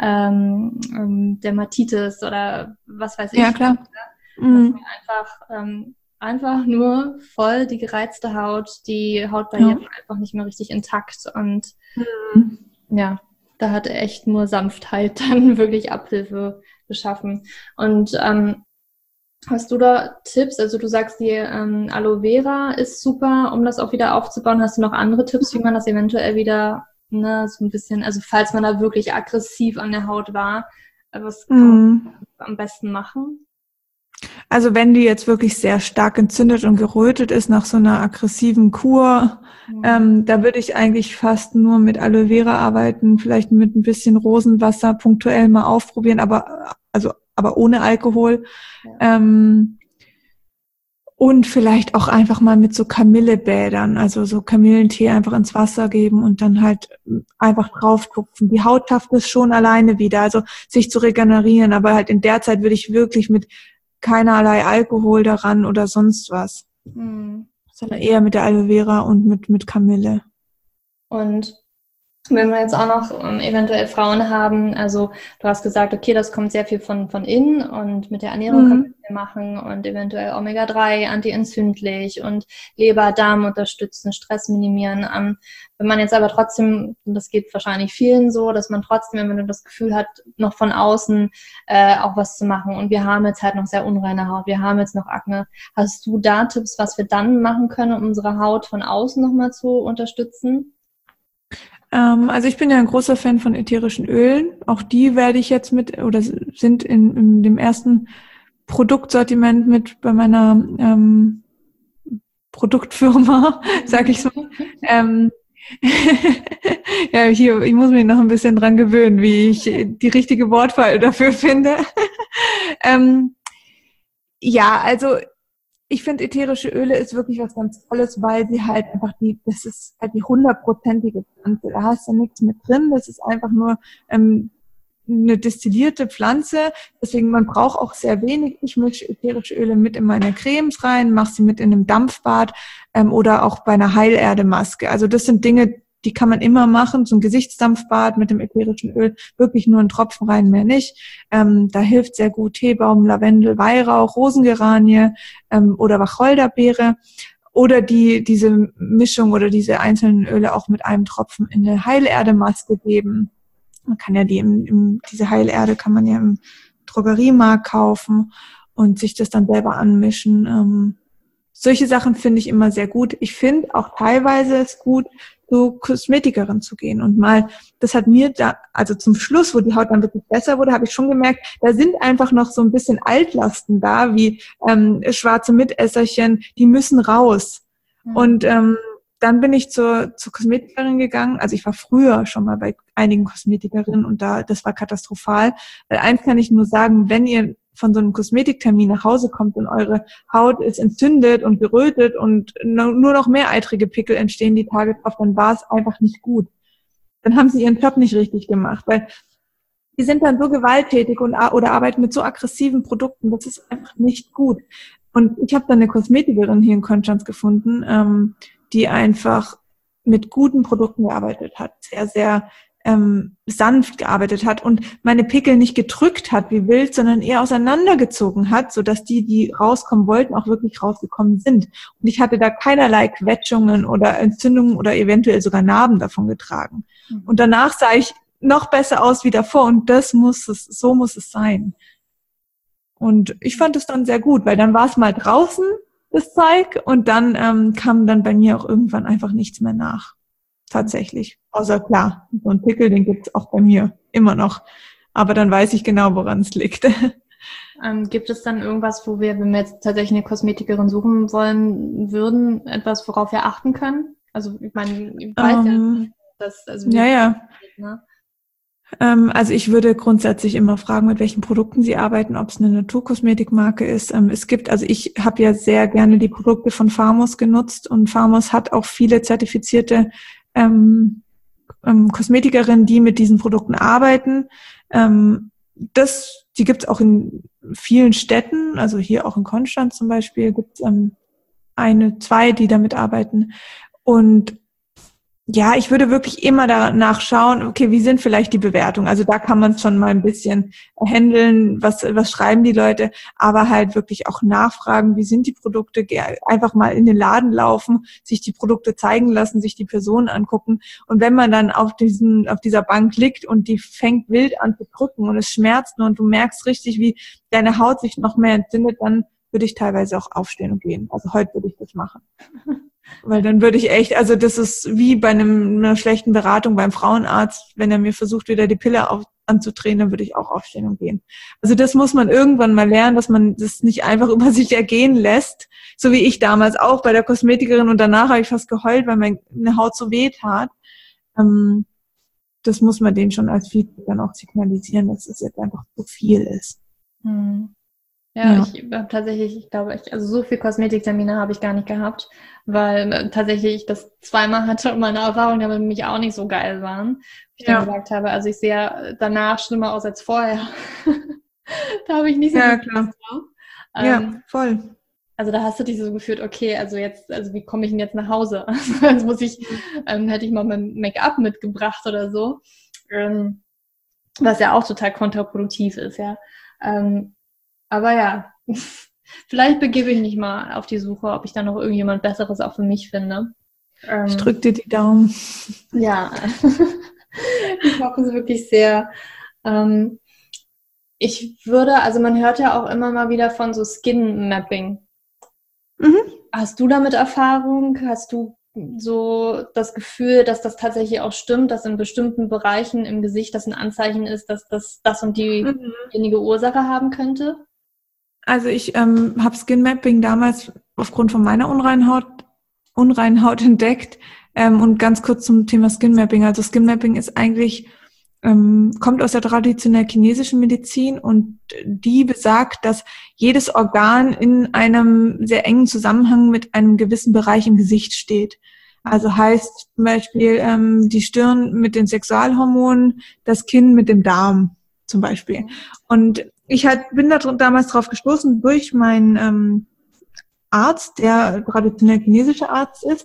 Dermatitis oder was weiß ich. Ja, klar. Dass man einfach nur voll die gereizte Haut, die Hautbarriere einfach nicht mehr richtig intakt und da hat echt nur Sanftheit dann wirklich Abhilfe geschaffen. Und hast du da Tipps? Also du sagst, die Aloe Vera ist super, um das auch wieder aufzubauen. Hast du noch andere Tipps, wie man das eventuell wieder so ein bisschen, also falls man da wirklich aggressiv an der Haut war, was kann man am besten machen? Also wenn die jetzt wirklich sehr stark entzündet und gerötet ist nach so einer aggressiven Kur, da würde ich eigentlich fast nur mit Aloe Vera arbeiten, vielleicht mit ein bisschen Rosenwasser punktuell mal aufprobieren, aber ohne Alkohol. Und vielleicht auch einfach mal mit so Kamillebädern, also so Kamillentee einfach ins Wasser geben und dann halt einfach drauf tupfen. Die Haut schafft es schon alleine wieder, also sich zu regenerieren, aber halt in der Zeit würde ich wirklich mit keinerlei Alkohol daran oder sonst was, sondern eher mit der Aloe Vera und mit Kamille. Und wenn wir jetzt auch noch eventuell Frauen haben, also du hast gesagt, okay, das kommt sehr viel von innen und mit der Ernährung kann man viel machen und eventuell Omega-3, antientzündlich und Leber, Darm unterstützen, Stress minimieren. Wenn man jetzt aber trotzdem, und das geht wahrscheinlich vielen so, dass man trotzdem, wenn man das Gefühl hat, noch von außen auch was zu machen und wir haben jetzt halt noch sehr unreine Haut, wir haben jetzt noch Akne. Hast du da Tipps, was wir dann machen können, um unsere Haut von außen nochmal zu unterstützen? Also ich bin ja ein großer Fan von ätherischen Ölen. Auch die werde ich jetzt oder sind in dem ersten Produktsortiment mit bei meiner Produktfirma, sag ich so. Ja, ich muss mich noch ein bisschen dran gewöhnen, wie ich die richtige Wortwahl dafür finde. Ja, also ich finde, ätherische Öle ist wirklich was ganz Tolles, weil sie halt einfach das ist halt die 100%ige Pflanze. Da hast du nichts mit drin. Das ist einfach nur eine destillierte Pflanze. Deswegen, man braucht auch sehr wenig. Ich mische ätherische Öle mit in meine Cremes rein, mache sie mit in einem Dampfbad oder auch bei einer Heilerde-Maske. Also das sind Dinge, die kann man immer machen. So ein Gesichtsdampfbad mit dem ätherischen Öl, wirklich nur einen Tropfen rein, mehr nicht. Da hilft sehr gut Teebaum, Lavendel, Weihrauch, Rosengeranie oder Wacholderbeere. Oder diese Mischung oder diese einzelnen Öle auch mit einem Tropfen in eine Heilerde-Maske geben. Man kann ja diese Heilerde kann man ja im Drogeriemarkt kaufen und sich das dann selber anmischen. Solche Sachen finde ich immer sehr gut. Ich finde auch teilweise es gut, zu Kosmetikerin zu gehen und mal, das hat mir da, also zum Schluss, wo die Haut dann wirklich besser wurde, habe ich schon gemerkt, da sind einfach noch so ein bisschen Altlasten da, wie schwarze Mitesserchen, die müssen raus. Mhm. Und dann bin ich zur Kosmetikerin gegangen. Also ich war früher schon mal bei einigen Kosmetikerinnen und das war katastrophal. Weil eins kann ich nur sagen, wenn ihr von so einem Kosmetiktermin nach Hause kommt und eure Haut ist entzündet und gerötet und nur noch mehr eitrige Pickel entstehen die Tage drauf, dann war es einfach nicht gut. Dann haben sie ihren Job nicht richtig gemacht, weil die sind dann so gewalttätig oder arbeiten mit so aggressiven Produkten, das ist einfach nicht gut. Und ich habe dann eine Kosmetikerin hier in Konstanz gefunden, die einfach mit guten Produkten gearbeitet hat, sehr, sehr sanft gearbeitet hat und meine Pickel nicht gedrückt hat wie wild, sondern eher auseinandergezogen hat, sodass die rauskommen wollten, auch wirklich rausgekommen sind. Und ich hatte da keinerlei Quetschungen oder Entzündungen oder eventuell sogar Narben davon getragen. Und danach sah ich noch besser aus wie davor und so muss es sein. Und ich fand es dann sehr gut, weil dann war es mal draußen, das Zeug, und dann kam dann bei mir auch irgendwann einfach nichts mehr nach. Tatsächlich. Außer klar, so ein Pickel, den gibt's auch bei mir immer noch. Aber dann weiß ich genau, woran es liegt. Gibt es dann irgendwas, wenn wir jetzt tatsächlich eine Kosmetikerin suchen wollen würden, etwas, worauf wir achten können? Also ich meine, ich weiß ja, dass ja. Ne? Also ich würde grundsätzlich immer fragen, mit welchen Produkten sie arbeiten, ob es eine Naturkosmetikmarke ist. Ich habe ja sehr gerne die Produkte von Farmos genutzt und Farmos hat auch viele zertifizierte Kosmetikerinnen, die mit diesen Produkten arbeiten. Die gibt es auch in vielen Städten, also hier auch in Konstanz zum Beispiel gibt es zwei, die damit arbeiten. Und ja, ich würde wirklich immer danach schauen, okay, wie sind vielleicht die Bewertungen? Also da kann man es schon mal ein bisschen handeln, was schreiben die Leute, aber halt wirklich auch nachfragen, wie sind die Produkte, einfach mal in den Laden laufen, sich die Produkte zeigen lassen, sich die Personen angucken. Und wenn man dann auf dieser Bank liegt und die fängt wild an zu drücken und es schmerzt nur und du merkst richtig, wie deine Haut sich noch mehr entzündet, dann würde ich teilweise auch aufstehen und gehen. Also heute würde ich das machen. Weil dann würde ich echt, also das ist wie bei einer schlechten Beratung beim Frauenarzt, wenn er mir versucht, wieder die Pille anzudrehen, dann würde ich auch aufstehen und gehen. Also das muss man irgendwann mal lernen, dass man das nicht einfach über sich ergehen lässt, so wie ich damals auch bei der Kosmetikerin und danach habe ich fast geheult, weil meine Haut so weh tat. Das muss man denen schon als Feedback dann auch signalisieren, dass es jetzt einfach zu viel ist. Ja, ich habe tatsächlich, ich glaube, also so viel Kosmetiktermine habe ich gar nicht gehabt, weil tatsächlich ich das zweimal hatte und meine Erfahrungen damit nämlich auch nicht so geil waren. Ich dann Ja, gesagt habe, also ich sehe ja danach schlimmer aus als vorher. Da habe ich nicht so viel ja, Lust klar. drauf. Ja, Ähm, voll. also da hast du dich so gefühlt, okay, also jetzt, also wie komme ich denn jetzt nach Hause? Also jetzt muss ich, hätte ich mal mein Make-up mitgebracht oder so. Ähm, Was ja auch total kontraproduktiv ist, ja. Ähm, aber ja, vielleicht begebe ich mich mal auf die Suche, ob ich da noch irgendjemand Besseres auch für mich finde. Ich Ähm, drück dir die Daumen. ja, ich hoffe es wirklich sehr. Ähm, Ich würde, also man hört ja auch immer mal wieder von so Skin Mapping. Mhm. Hast du damit Erfahrung? Hast du so das Gefühl, dass das tatsächlich auch stimmt, dass in bestimmten Bereichen im Gesicht das ein Anzeichen ist, dass das und Mhm. diejenige Ursache haben könnte? Also ich habe Skin Mapping damals aufgrund von meiner Unreinhaut entdeckt. Und ganz kurz zum Thema Skin Mapping. Also Skin Mapping ist eigentlich, kommt aus der traditionell chinesischen Medizin und die besagt, dass jedes Organ in einem sehr engen Zusammenhang mit einem gewissen Bereich im Gesicht steht. Also heißt zum Beispiel die Stirn mit den Sexualhormonen, das Kinn mit dem Darm zum Beispiel. Und ich bin da damals drauf gestoßen durch meinen Arzt, der traditionell chinesischer Arzt ist.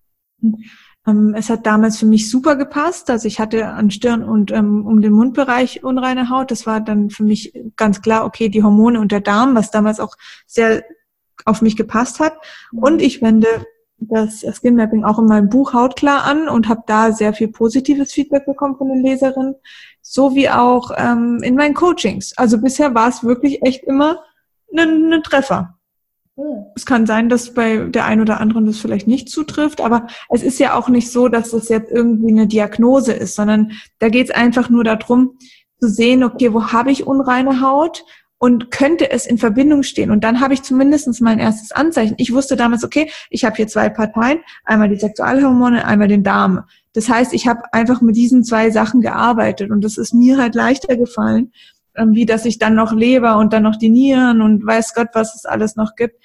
Es hat damals für mich super gepasst. Also ich hatte an Stirn und um den Mundbereich unreine Haut. Das war dann für mich ganz klar, okay, die Hormone und der Darm, was damals auch sehr auf mich gepasst hat. Und Mhm. ich wende das Skin Mapping auch in meinem Buch Hautklar an und habe da sehr viel positives Feedback bekommen von den Leserinnen, so wie auch in meinen Coachings. Also bisher war es wirklich echt immer ein Treffer. Oh. Es kann sein, dass bei der einen oder anderen das vielleicht nicht zutrifft, aber es ist ja auch nicht so, dass das jetzt irgendwie eine Diagnose ist, sondern da geht es einfach nur darum, zu sehen, okay, wo habe ich unreine Haut und könnte es in Verbindung stehen? Und dann habe ich zumindest mein erstes Anzeichen. Ich wusste damals, okay, ich habe hier zwei Parteien, einmal die Sexualhormone, einmal den Darm. Das heißt, ich habe einfach mit diesen zwei Sachen gearbeitet und das ist mir halt leichter gefallen, wie dass ich dann noch Leber und dann noch die Nieren und weiß Gott, was es alles noch gibt,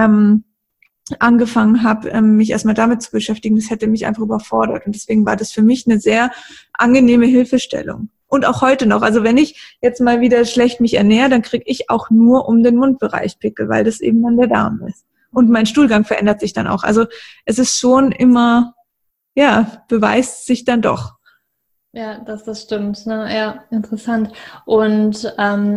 angefangen habe, mich erstmal damit zu beschäftigen. Das hätte mich einfach überfordert. Und deswegen war das für mich eine sehr angenehme Hilfestellung. Und auch heute noch. Also wenn ich jetzt mal wieder schlecht mich ernähre, dann kriege ich auch nur um den Mundbereich Pickel, weil das eben dann der Darm ist. Und mein Stuhlgang verändert sich dann auch. Also es ist schon immer, ja, beweist sich dann doch. Ja, das stimmt. Ne? Ja, interessant. Und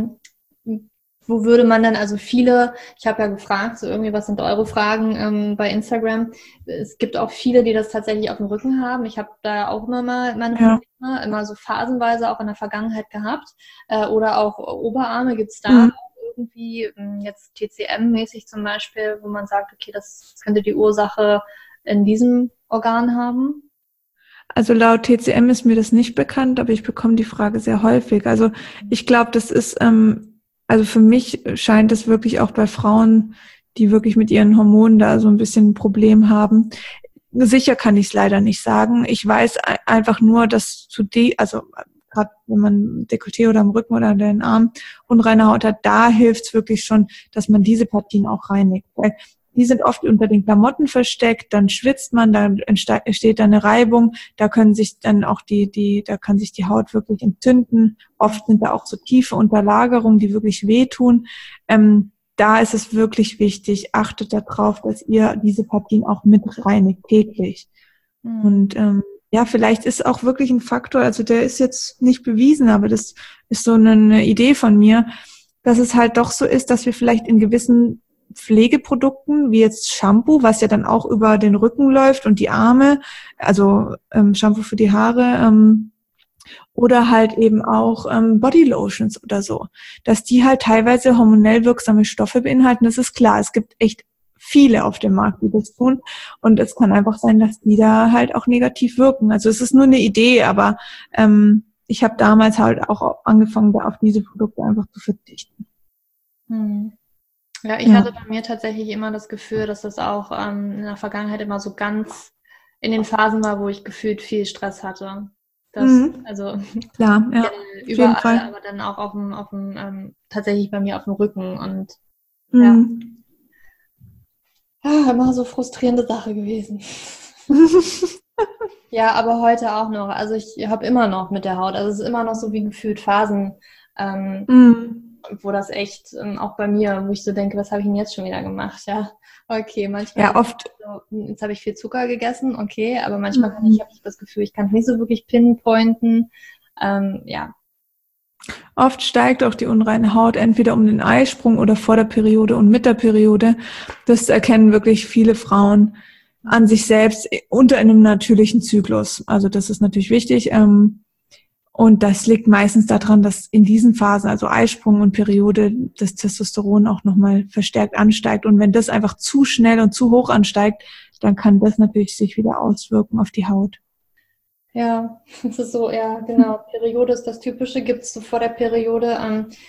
wo würde man dann, also viele, ich habe ja gefragt, so irgendwie, was sind eure Fragen bei Instagram? Es gibt auch viele, die das tatsächlich auf dem Rücken haben. Ich habe da auch immer mal meine Ja. Probleme, immer so phasenweise auch in der Vergangenheit gehabt. Oder auch Oberarme, gibt's da Mhm. auch irgendwie, jetzt TCM-mäßig zum Beispiel, wo man sagt, okay, das könnte die Ursache in diesem Organ haben? Also laut TCM ist mir das nicht bekannt, aber ich bekomme die Frage sehr häufig. Also ich glaube, das ist, also für mich scheint es wirklich auch bei Frauen, die wirklich mit ihren Hormonen da so ein bisschen ein Problem haben. Sicher kann ich es leider nicht sagen. Ich weiß einfach nur, dass also gerade wenn man Dekolleté oder am Rücken oder an den Arm unreine Haut hat, da hilft es wirklich schon, dass man diese Partien auch reinigt. Weil die sind oft unter den Klamotten versteckt, dann schwitzt man, dann entsteht da eine Reibung, da können sich dann auch da kann sich die Haut wirklich entzünden. Oft sind da auch so tiefe Unterlagerungen, die wirklich wehtun. Da ist es wirklich wichtig, achtet darauf, dass ihr diese Partien auch mit reinigt, täglich. Hm. Und ja, vielleicht ist auch wirklich ein Faktor, also der ist jetzt nicht bewiesen, aber das ist so eine Idee von mir, dass es halt doch so ist, dass wir vielleicht in gewissen Pflegeprodukten, wie jetzt Shampoo, was ja dann auch über den Rücken läuft und die Arme, also Shampoo für die Haare, oder halt eben auch Bodylotions oder so, dass die halt teilweise hormonell wirksame Stoffe beinhalten. Das ist klar, es gibt echt viele auf dem Markt, die das tun und es kann einfach sein, dass die da halt auch negativ wirken. Also es ist nur eine Idee, aber ich habe damals halt auch angefangen, da auf diese Produkte einfach zu verzichten. Hm. Ja, ich Ja. hatte bei mir tatsächlich immer das Gefühl, dass das auch in der Vergangenheit immer so ganz in den Phasen war, wo ich gefühlt viel Stress hatte. Das, Mhm. also Klar, ja, generell auf jeden überall, Fall. aber dann auch tatsächlich bei mir auf dem Rücken. Und Ja. Mhm. Immer so frustrierende Sache gewesen. Ja, aber heute auch noch. Also ich habe immer noch mit der Haut, also es ist immer noch so wie gefühlt Phasen, ähm, Mhm. wo das echt, auch bei mir, wo ich so denke, was habe ich denn jetzt schon wieder gemacht? Ja, okay, manchmal Ja, denke ich oft. so, jetzt habe ich viel Zucker gegessen, okay, aber manchmal Mhm. habe ich das Gefühl, ich kann es nicht so wirklich pinpointen. Ja. Oft steigt auch die unreine Haut entweder um den Eisprung oder vor der Periode und mit der Periode. Das erkennen wirklich viele Frauen an sich selbst unter einem natürlichen Zyklus. Also das ist natürlich wichtig. Und das liegt meistens daran, dass in diesen Phasen, also Eisprung und Periode, das Testosteron auch nochmal verstärkt ansteigt. Und wenn das einfach zu schnell und zu hoch ansteigt, dann kann das natürlich sich wieder auswirken auf die Haut. Ja, es ist so, ja, genau. Periode ist das Typische, gibt es so vor der Periode.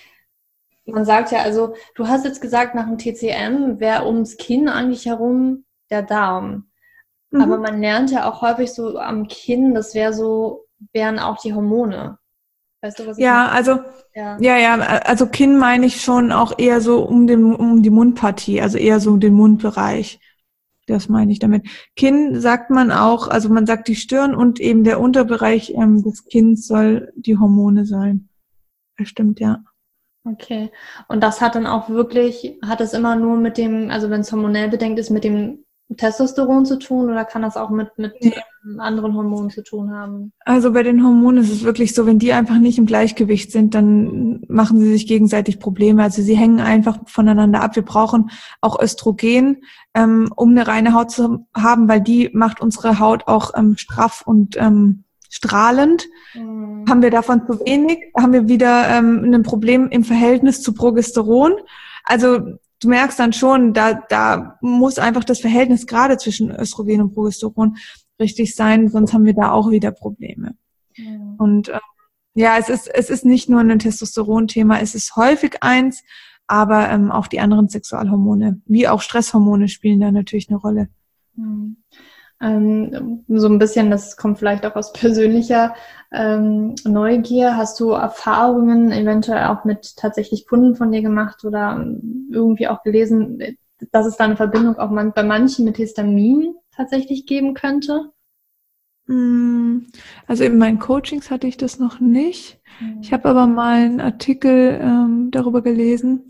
Man sagt ja, also, du hast jetzt gesagt, nach dem TCM wäre ums Kinn eigentlich herum der Darm. Aber Mhm. man lernt ja auch häufig so am Kinn, das wären auch die Hormone. Weißt du, was ich meine? Ja, also, Ja. also Kinn meine ich schon auch eher so um die Mundpartie, also eher so den Mundbereich. Das meine ich damit. Kinn sagt man auch, also man sagt die Stirn und eben der Unterbereich des Kinns soll die Hormone sein. Das stimmt, ja. Okay. Und das hat dann auch wirklich, hat es immer nur mit dem, also wenn es hormonell bedingt ist, mit dem Testosteron zu tun oder kann das auch mit anderen Hormonen zu tun haben? Also bei den Hormonen ist es wirklich so, wenn die einfach nicht im Gleichgewicht sind, dann machen sie sich gegenseitig Probleme. Also sie hängen einfach voneinander ab. Wir brauchen auch Östrogen, um eine reine Haut zu haben, weil die macht unsere Haut auch straff und strahlend. Mhm. Haben wir davon zu wenig, haben wir wieder ein Problem im Verhältnis zu Progesteron. Also du merkst dann schon, da muss einfach das Verhältnis gerade zwischen Östrogen und Progesteron richtig sein, sonst haben wir da auch wieder Probleme. Mhm. Und ja, es ist nicht nur ein Testosteron-Thema, es ist häufig eins, aber auch die anderen Sexualhormone, wie auch Stresshormone spielen da natürlich eine Rolle. Mhm. So ein bisschen, das kommt vielleicht auch aus persönlicher Neugier. Hast du Erfahrungen eventuell auch mit tatsächlich Kunden von dir gemacht oder irgendwie auch gelesen, dass es da eine Verbindung auch bei manchen mit Histamin tatsächlich geben könnte? Also in meinen Coachings hatte ich das noch nicht. Ich Mhm. habe aber mal einen Artikel darüber gelesen.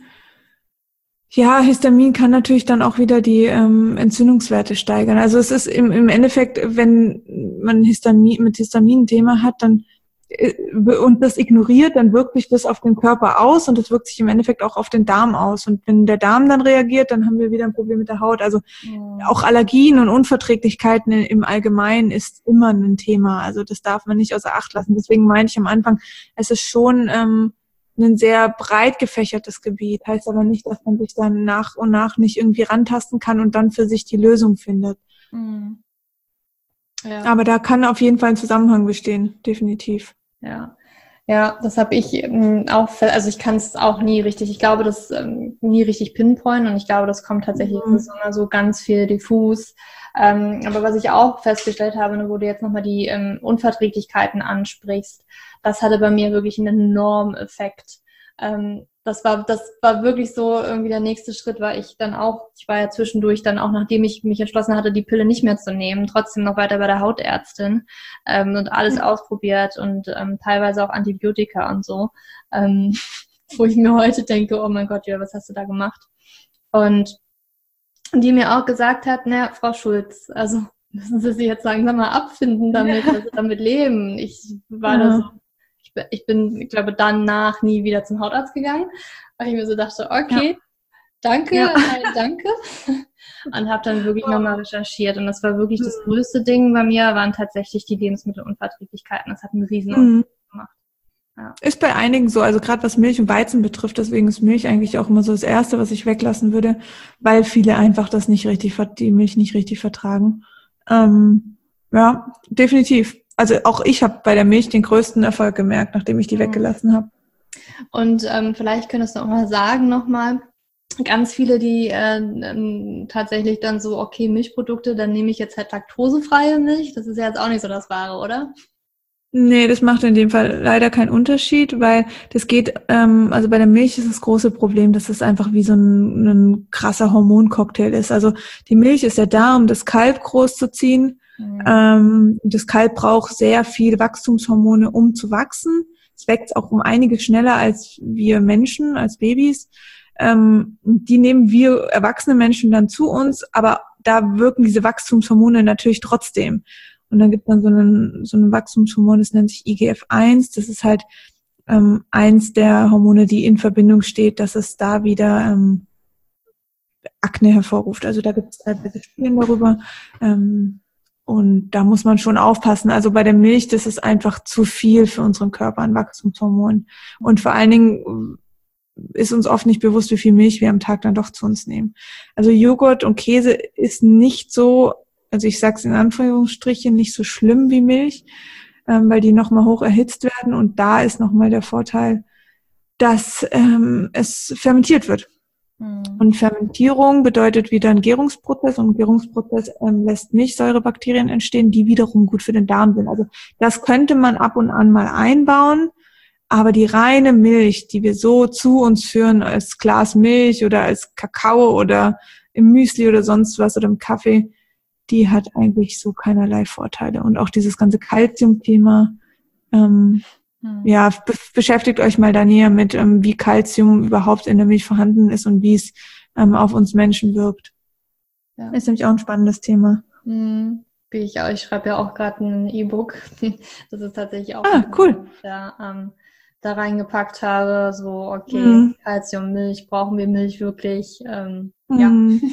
Ja, Histamin kann natürlich dann auch wieder die Entzündungswerte steigern. Also es ist im Endeffekt, wenn man mit Histamin ein Thema hat, dann und das ignoriert, dann wirkt sich das auf den Körper aus und das wirkt sich im Endeffekt auch auf den Darm aus. Und wenn der Darm dann reagiert, dann haben wir wieder ein Problem mit der Haut. Also Mhm. auch Allergien und Unverträglichkeiten im Allgemeinen ist immer ein Thema. Also das darf man nicht außer Acht lassen. Deswegen meine ich am Anfang, es ist schon ein sehr breit gefächertes Gebiet. Heißt aber nicht, dass man sich dann nach und nach nicht irgendwie rantasten kann und dann für sich die Lösung findet. Mhm. Ja. Aber da kann auf jeden Fall ein Zusammenhang bestehen, definitiv. Ja, ja, das habe ich auch, also ich kann es auch nie richtig, ich glaube, das nie richtig pinpointen und ich glaube, das kommt tatsächlich, das ist Mhm. immer so ganz viel diffus. Aber was ich auch festgestellt habe, ne, wo du jetzt nochmal die Unverträglichkeiten ansprichst, das hatte bei mir wirklich einen enormen Effekt. Das war wirklich so irgendwie der nächste Schritt, weil ich war ja zwischendurch dann auch, nachdem ich mich entschlossen hatte, die Pille nicht mehr zu nehmen, trotzdem noch weiter bei der Hautärztin und alles ausprobiert und teilweise auch Antibiotika und so, ähm, wo ich mir heute denke, oh mein Gott, ja, was hast du da gemacht? Und die mir auch gesagt hat, naja, Frau Schulz, also müssen Sie sich jetzt langsam mal abfinden damit, also damit leben. Ich war da so, Ja, ich glaube, danach nie wieder zum Hautarzt gegangen, weil ich mir so dachte, ja, okay, danke, ja. nein, danke. Und habe dann wirklich nochmal recherchiert. Und das war wirklich das größte Ding bei mir, waren tatsächlich die Lebensmittelunverträglichkeiten. Das hat einen riesen Mhm. Unterschied gemacht. Ja. Ist bei einigen so, also gerade was Milch und Weizen betrifft, deswegen ist Milch eigentlich auch immer so das Erste, was ich weglassen würde, weil viele einfach das nicht richtig, die Milch nicht richtig vertragen. Ja, definitiv. Also auch ich habe bei der Milch den größten Erfolg gemerkt, nachdem ich die weggelassen habe. Und vielleicht könntest du auch mal sagen nochmal, ganz viele, die tatsächlich dann so, okay, Milchprodukte, dann nehme ich jetzt halt laktosefreie Milch. Das ist ja jetzt auch nicht so das Wahre, oder? Nee, das macht in dem Fall leider keinen Unterschied, weil das geht, also bei der Milch ist das große Problem, dass es einfach wie so ein krasser Hormoncocktail ist. Also die Milch ist ja da, um das Kalb großzuziehen. Das Kalb braucht sehr viel Wachstumshormone, um zu wachsen. Es wächst auch um einiges schneller als wir Menschen, als Babys. Die nehmen wir erwachsene Menschen dann zu uns, aber da wirken diese Wachstumshormone natürlich trotzdem. Und dann gibt man so ein Wachstumshormon, das nennt sich IGF-1. Das ist halt eins der Hormone, die in Verbindung steht, dass es da wieder Akne hervorruft. Also da gibt es teilweise Studien darüber. Und da muss man schon aufpassen. Also bei der Milch, das ist einfach zu viel für unseren Körper an Wachstumshormonen. Und vor allen Dingen ist uns oft nicht bewusst, wie viel Milch wir am Tag dann doch zu uns nehmen. Also Joghurt und Käse ist nicht so, also ich sage es in Anführungsstrichen, nicht so schlimm wie Milch, weil die nochmal hoch erhitzt werden. Und da ist nochmal der Vorteil, dass es fermentiert wird. Und Fermentierung bedeutet wieder ein Gärungsprozess, und ein Gärungsprozess lässt Milchsäurebakterien entstehen, die wiederum gut für den Darm sind. Also das könnte man ab und an mal einbauen, aber die reine Milch, die wir so zu uns führen als Glas Milch oder als Kakao oder im Müsli oder sonst was oder im Kaffee, die hat eigentlich so keinerlei Vorteile. Und auch dieses ganze Calcium-Thema, beschäftigt euch mal da näher mit, wie Calcium überhaupt in der Milch vorhanden ist und wie es auf uns Menschen wirkt. Ja. Ist nämlich auch ein spannendes Thema. Wie ich auch, ich schreibe ja auch gerade ein E-Book. Das ist tatsächlich auch cool. Da reingepackt habe, so, okay, Calcium, Milch, brauchen wir Milch wirklich? Ja.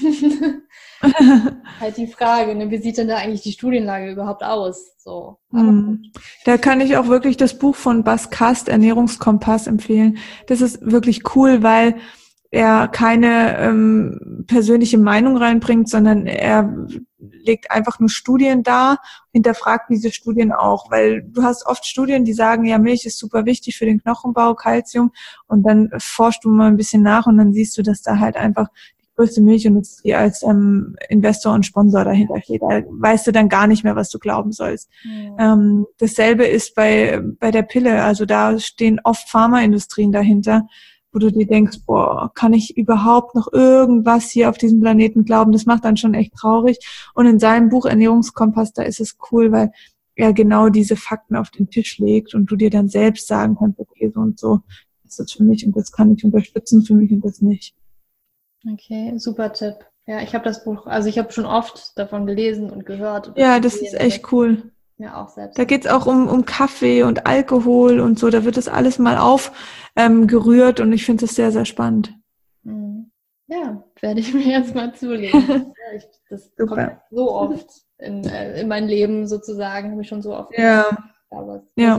Halt die Frage, ne, wie sieht denn da eigentlich die Studienlage überhaupt aus? So. Da kann ich auch wirklich das Buch von Bas Kast, Ernährungskompass, empfehlen. Das ist wirklich cool, weil er keine persönliche Meinung reinbringt, sondern er legt einfach nur Studien dar, hinterfragt diese Studien auch, weil du hast oft Studien, die sagen, ja, Milch ist super wichtig für den Knochenbau, Calcium, und dann forschst du mal ein bisschen nach und dann siehst du, dass da halt einfach die größte Milchindustrie als Investor und Sponsor dahinter steht. Da weißt du dann gar nicht mehr, was du glauben sollst. Dasselbe ist bei der Pille, also da stehen oft Pharmaindustrien dahinter, wo du dir denkst, boah, kann ich überhaupt noch irgendwas hier auf diesem Planeten glauben? Das macht dann schon echt traurig. Und in seinem Buch Ernährungskompass, da ist es cool, weil er genau diese Fakten auf den Tisch legt und du dir dann selbst sagen kannst, okay, so und so ist das für mich und das kann ich unterstützen für mich und das nicht. Okay, super Tipp. Ja, ich habe das Buch, also ich habe schon oft davon gelesen und gehört. Und ja, das ist echt cool. Ja, auch selbst. Da geht's auch um Kaffee und Alkohol und so. Da wird das alles mal aufgerührt und ich finde das sehr, sehr spannend. Ja, werde ich mir jetzt mal zulegen. Das kommt so oft in mein Leben sozusagen. Habe ich schon so oft gemacht. Ja.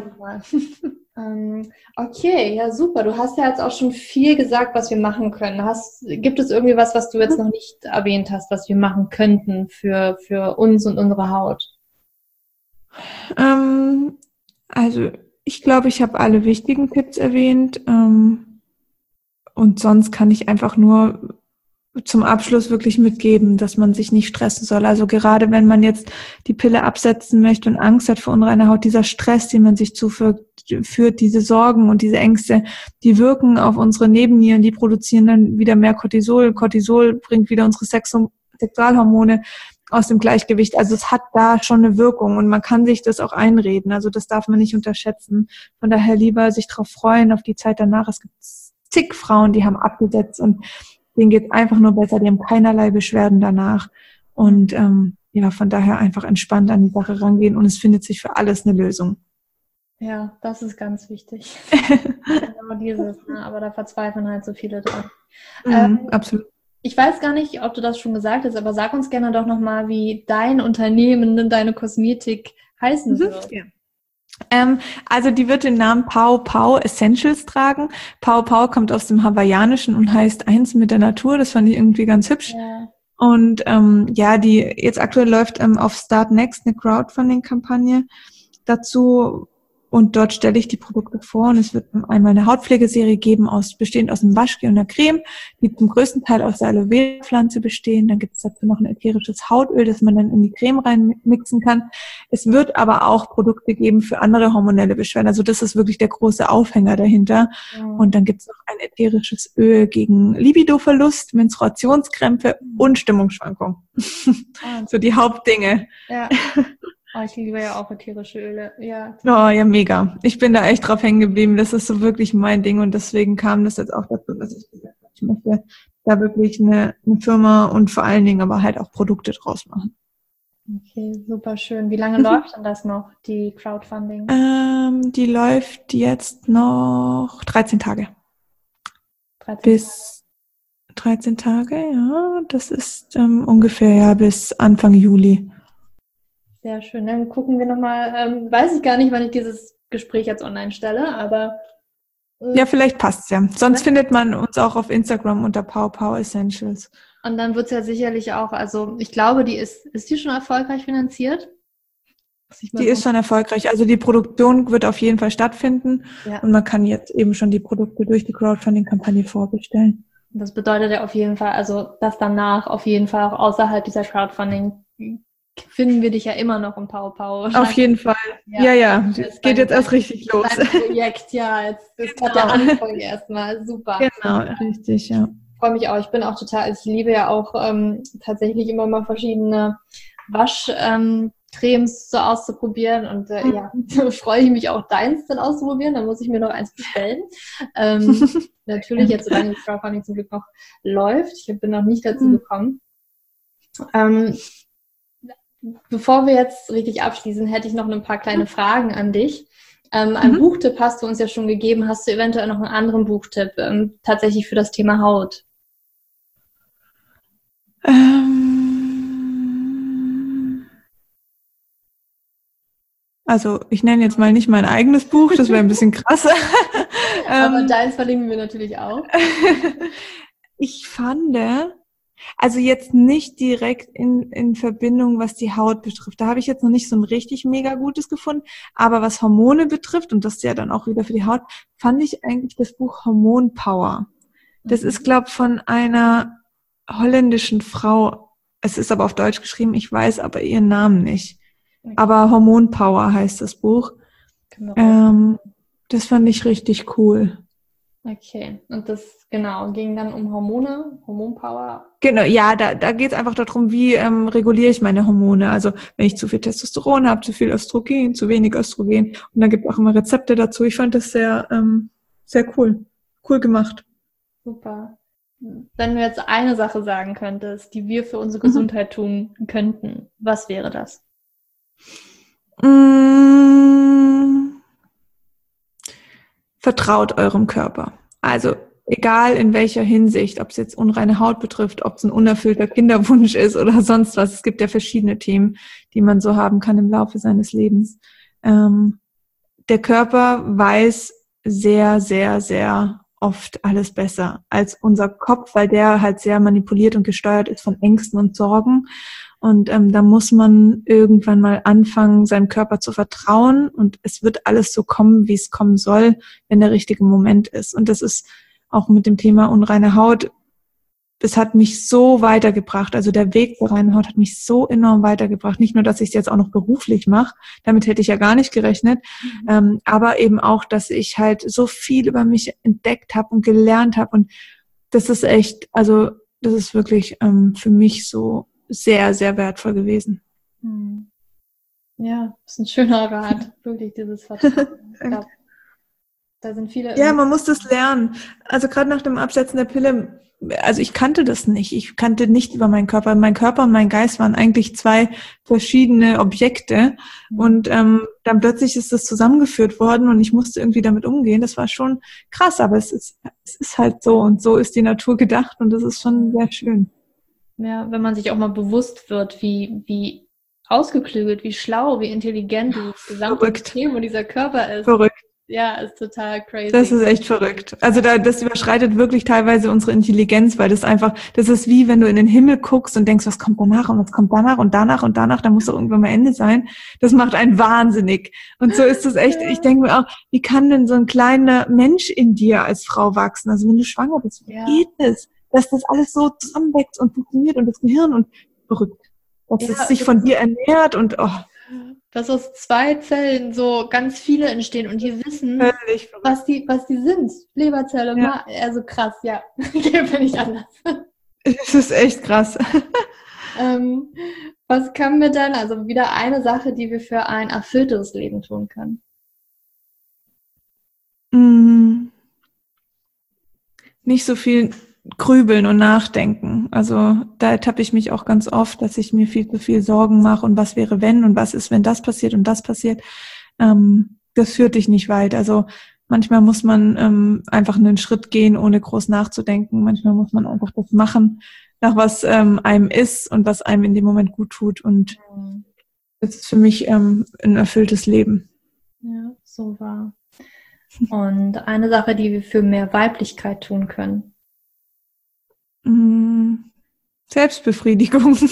Okay, ja super. Du hast ja jetzt auch schon viel gesagt, was wir machen können. Gibt es irgendwie was du jetzt noch nicht erwähnt hast, was wir machen könnten für uns und unsere Haut? Also ich glaube, ich habe alle wichtigen Tipps erwähnt, und sonst kann ich einfach nur zum Abschluss wirklich mitgeben, dass man sich nicht stressen soll. Also gerade wenn man jetzt die Pille absetzen möchte und Angst hat vor unreiner Haut, dieser Stress, den man sich zuführt, diese Sorgen und diese Ängste, die wirken auf unsere Nebennieren, die produzieren dann wieder mehr Cortisol. Cortisol bringt wieder unsere Sexualhormone aus dem Gleichgewicht. Also es hat da schon eine Wirkung und man kann sich das auch einreden. Also das darf man nicht unterschätzen. Von daher lieber sich darauf freuen, auf die Zeit danach. Es gibt zig Frauen, die haben abgesetzt und denen geht einfach nur besser. Die haben keinerlei Beschwerden danach. Und von daher einfach entspannt an die Sache rangehen und es findet sich für alles eine Lösung. Ja, das ist ganz wichtig. Genau dieses, ne? Aber da verzweifeln halt so viele dran. Absolut. Ich weiß gar nicht, ob du das schon gesagt hast, aber sag uns gerne doch nochmal, wie dein Unternehmen, deine Kosmetik heißen wird. Ja. Also die wird den Namen Pau Pau Essentials tragen. Pau Pau kommt aus dem Hawaiianischen und heißt eins mit der Natur. Das fand ich irgendwie ganz hübsch. Ja. Und die jetzt aktuell läuft auf Start Next eine Crowdfunding-Kampagne dazu. Und dort stelle ich die Produkte vor und es wird einmal eine Hautpflegeserie geben, bestehend aus einem Waschgel und einer Creme, die zum größten Teil aus der Aloe Vera Pflanze bestehen. Dann gibt es dazu noch ein ätherisches Hautöl, das man dann in die Creme reinmixen kann. Es wird aber auch Produkte geben für andere hormonelle Beschwerden. Also das ist wirklich der große Aufhänger dahinter. Ja. Und dann gibt es noch ein ätherisches Öl gegen Libidoverlust, Menstruationskrämpfe und Stimmungsschwankungen. So die Hauptdinge. Ja. Oh, ich liebe ja auch ätherische Öle. Ja. Oh, ja, mega. Ich bin da echt drauf hängen geblieben. Das ist so wirklich mein Ding und deswegen kam das jetzt auch dazu, dass ich gesagt habe, ich möchte da wirklich eine Firma und vor allen Dingen aber halt auch Produkte draus machen. Okay, super schön. Wie lange läuft denn das noch, die Crowdfunding? Die läuft jetzt noch 13 Tage. 13 Tage, ja. Das ist ungefähr bis Anfang Juli. Sehr schön. Dann gucken wir nochmal, weiß ich gar nicht, wann ich dieses Gespräch jetzt online stelle, aber... Ja, vielleicht passt's ja. Sonst findet man uns auch auf Instagram unter Pow Essentials. Und dann wird's ja sicherlich auch, also ich glaube, ist die schon erfolgreich finanziert? Die ist schon erfolgreich. Also die Produktion wird auf jeden Fall stattfinden und man kann jetzt eben schon die Produkte durch die Crowdfunding-Kampagne vorbestellen. Das bedeutet ja auf jeden Fall, also dass danach auf jeden Fall auch außerhalb dieser Crowdfunding finden wir dich ja immer noch im Pow. Auf jeden Fall. Ja. Es geht jetzt erst richtig los. Dein Projekt, ja. Jetzt ist gerade der Anfang erstmal. Super. Genau, richtig, ja. Ich freue mich auch. Ich bin auch total, ich liebe ja auch tatsächlich immer mal verschiedene Waschcremes so auszuprobieren und freue ich mich auch, deins dann auszuprobieren. Dann muss ich mir noch eins bestellen. Natürlich jetzt, solange das Crowdfunding zum Glück noch läuft. Ich bin noch nicht dazu gekommen. Bevor wir jetzt richtig abschließen, hätte ich noch ein paar kleine Fragen an dich. Einen Buchtipp hast du uns ja schon gegeben. Hast du eventuell noch einen anderen Buchtipp tatsächlich für das Thema Haut? Also ich nenne jetzt mal nicht mein eigenes Buch, das wäre ein bisschen krasser. Aber deins verlinken wir natürlich auch. Ich fand... Also jetzt nicht direkt in Verbindung, was die Haut betrifft. Da habe ich jetzt noch nicht so ein richtig mega gutes gefunden. Aber was Hormone betrifft, und das ist ja dann auch wieder für die Haut, fand ich eigentlich das Buch Hormon Power. Das ist, glaube ich, von einer holländischen Frau. Es ist aber auf Deutsch geschrieben, ich weiß aber ihren Namen nicht. Okay. Aber Hormon Power heißt das Buch. Genau. Das fand ich richtig cool. Okay, und das ging dann um Hormone, Hormonpower? Genau, ja, da geht es einfach darum, wie reguliere ich meine Hormone. Also wenn ich zu viel Testosteron habe, zu viel Östrogen, zu wenig Östrogen. Und da gibt es auch immer Rezepte dazu. Ich fand das sehr cool. Cool gemacht. Super. Wenn du jetzt eine Sache sagen könntest, die wir für unsere Gesundheit tun könnten, was wäre das? Vertraut eurem Körper. Also egal in welcher Hinsicht, ob es jetzt unreine Haut betrifft, ob es ein unerfüllter Kinderwunsch ist oder sonst was. Es gibt ja verschiedene Themen, die man so haben kann im Laufe seines Lebens. Der Körper weiß sehr, sehr, sehr oft alles besser als unser Kopf, weil der halt sehr manipuliert und gesteuert ist von Ängsten und Sorgen. Und da muss man irgendwann mal anfangen, seinem Körper zu vertrauen. Und es wird alles so kommen, wie es kommen soll, wenn der richtige Moment ist. Und das ist auch mit dem Thema unreine Haut. Es hat mich so weitergebracht. Also der Weg zur reinen Haut hat mich so enorm weitergebracht. Nicht nur, dass ich es jetzt auch noch beruflich mache. Damit hätte ich ja gar nicht gerechnet. Aber eben auch, dass ich halt so viel über mich entdeckt habe und gelernt habe. Und das ist echt, also das ist wirklich für mich so sehr, sehr wertvoll gewesen. Ja, das ist ein schöner Rat, wirklich dieses Vertrauen. Ich glaub, da sind viele... Ja, man muss das lernen. Also gerade nach dem Absetzen der Pille, also ich kannte das nicht. Ich kannte nicht über meinen Körper. Mein Körper und mein Geist waren eigentlich zwei verschiedene Objekte. Und dann plötzlich ist das zusammengeführt worden und ich musste irgendwie damit umgehen. Das war schon krass, aber es ist halt so und so ist die Natur gedacht und das ist schon sehr schön. Ja, wenn man sich auch mal bewusst wird, wie ausgeklügelt, wie schlau, wie intelligent dieses gesamte System und dieser Körper ist. Verrückt. ja, ist total crazy. Das ist echt verrückt. Also das überschreitet wirklich teilweise unsere Intelligenz, weil das ist wie wenn du in den Himmel guckst und denkst, was kommt danach und was kommt danach und danach und danach, da muss doch irgendwann mal Ende sein. Das macht einen wahnsinnig. Und so ist es echt, ich denke mir auch, wie kann denn so ein kleiner Mensch in dir als Frau wachsen? Also wenn du schwanger bist, wie geht es? Dass das alles so zusammenwächst und funktioniert und das Gehirn und verrückt. Dass es sich von dir ernährt und dass aus 2 Zellen so ganz viele entstehen und die wissen, was die sind. Leberzelle, also krass, ja. Geht mir nicht anders. Es ist echt krass. Was können wir denn, also wieder eine Sache, die wir für ein erfüllteres Leben tun können? Nicht so viel grübeln und nachdenken. Also da ertappe ich mich auch ganz oft, dass ich mir viel zu viel Sorgen mache und was wäre wenn und was ist, wenn das passiert und das passiert. Das führt dich nicht weit. Also manchmal muss man einfach einen Schritt gehen, ohne groß nachzudenken. Manchmal muss man einfach das machen, nach was einem ist und was einem in dem Moment gut tut. Und das ist für mich ein erfülltes Leben. Ja, so wahr. Und eine Sache, die wir für mehr Weiblichkeit tun können. Selbstbefriedigung.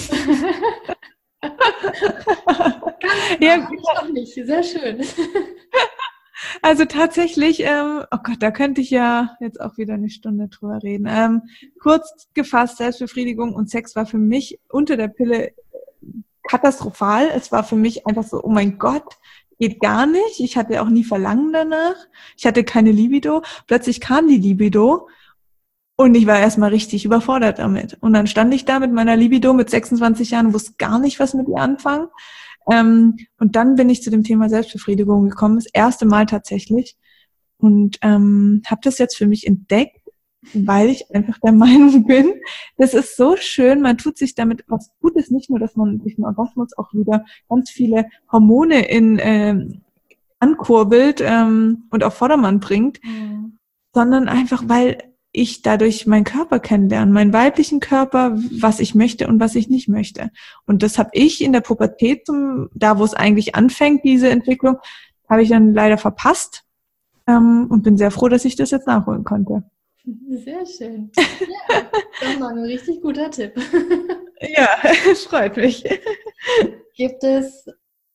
Ja, ich noch nicht. Sehr schön. Also tatsächlich, oh Gott, da könnte ich ja jetzt auch wieder eine Stunde drüber reden. Kurz gefasst, Selbstbefriedigung und Sex war für mich unter der Pille katastrophal. Es war für mich einfach so, oh mein Gott, geht gar nicht. Ich hatte auch nie Verlangen danach. Ich hatte keine Libido. Plötzlich kam die Libido. Und ich war erstmal richtig überfordert damit. Und dann stand ich da mit meiner Libido mit 26 Jahren und wusste gar nicht, was mit ihr anfangen. Und dann bin ich zu dem Thema Selbstbefriedigung gekommen, das erste Mal tatsächlich. Und habe das jetzt für mich entdeckt, weil ich einfach der Meinung bin, das ist so schön, man tut sich damit was Gutes, nicht nur, dass man durch den Orgasmus auch wieder ganz viele Hormone ankurbelt und auf Vordermann bringt, sondern einfach, weil ich dadurch meinen Körper kennenlerne, meinen weiblichen Körper, was ich möchte und was ich nicht möchte. Und das habe ich in der Pubertät, da wo es eigentlich anfängt, diese Entwicklung, habe ich dann leider verpasst und bin sehr froh, dass ich das jetzt nachholen konnte. Sehr schön. Ja, das war ein richtig guter Tipp. Ja, es freut mich. Gibt es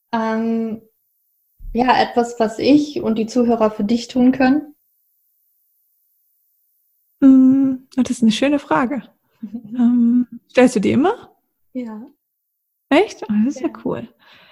etwas, was ich und die Zuhörer für dich tun können? Das ist eine schöne Frage. Stellst du die immer? Ja. Echt? Oh, das ist ja cool.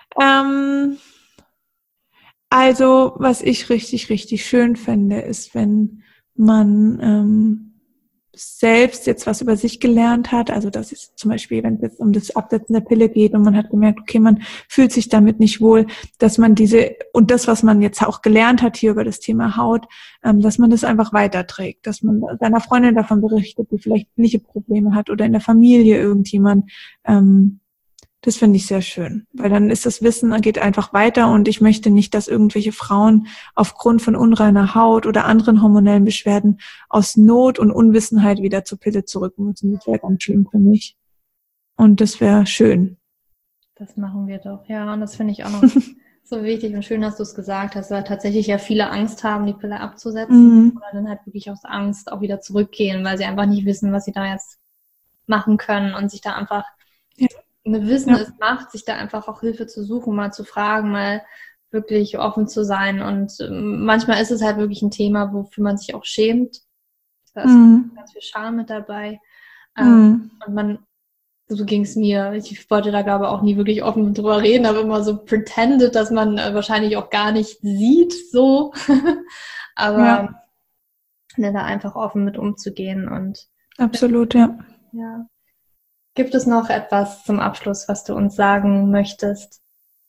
Also, was ich richtig, richtig schön fände, ist, wenn man selbst jetzt was über sich gelernt hat, also das ist zum Beispiel, wenn es jetzt um das Absetzen der Pille geht und man hat gemerkt, okay, man fühlt sich damit nicht wohl, dass man und das, was man jetzt auch gelernt hat hier über das Thema Haut, dass man das einfach weiterträgt, dass man seiner Freundin davon berichtet, die vielleicht ähnliche Probleme hat oder in der Familie irgendjemand. Das finde ich sehr schön, weil dann ist das Wissen, geht einfach weiter und ich möchte nicht, dass irgendwelche Frauen aufgrund von unreiner Haut oder anderen hormonellen Beschwerden aus Not und Unwissenheit wieder zur Pille zurück müssen. Das wäre ganz schlimm für mich. Und das wäre schön. Das machen wir doch, ja. Und das finde ich auch noch so wichtig und schön, dass du es gesagt hast, weil tatsächlich ja viele Angst haben, die Pille abzusetzen oder dann halt wirklich aus Angst auch wieder zurückgehen, weil sie einfach nicht wissen, was sie da jetzt machen können und sich da einfach Wissen es macht, sich da einfach auch Hilfe zu suchen, mal zu fragen, mal wirklich offen zu sein. Und manchmal ist es halt wirklich ein Thema, wofür man sich auch schämt. Da ist ganz viel Scham mit dabei. Und so ging es mir. Ich wollte da, glaube ich, auch nie wirklich offen drüber reden, aber immer so pretended, dass man wahrscheinlich auch gar nicht sieht, so. Aber da einfach offen mit umzugehen. Und absolut, ja. Gibt es noch etwas zum Abschluss, was du uns sagen möchtest?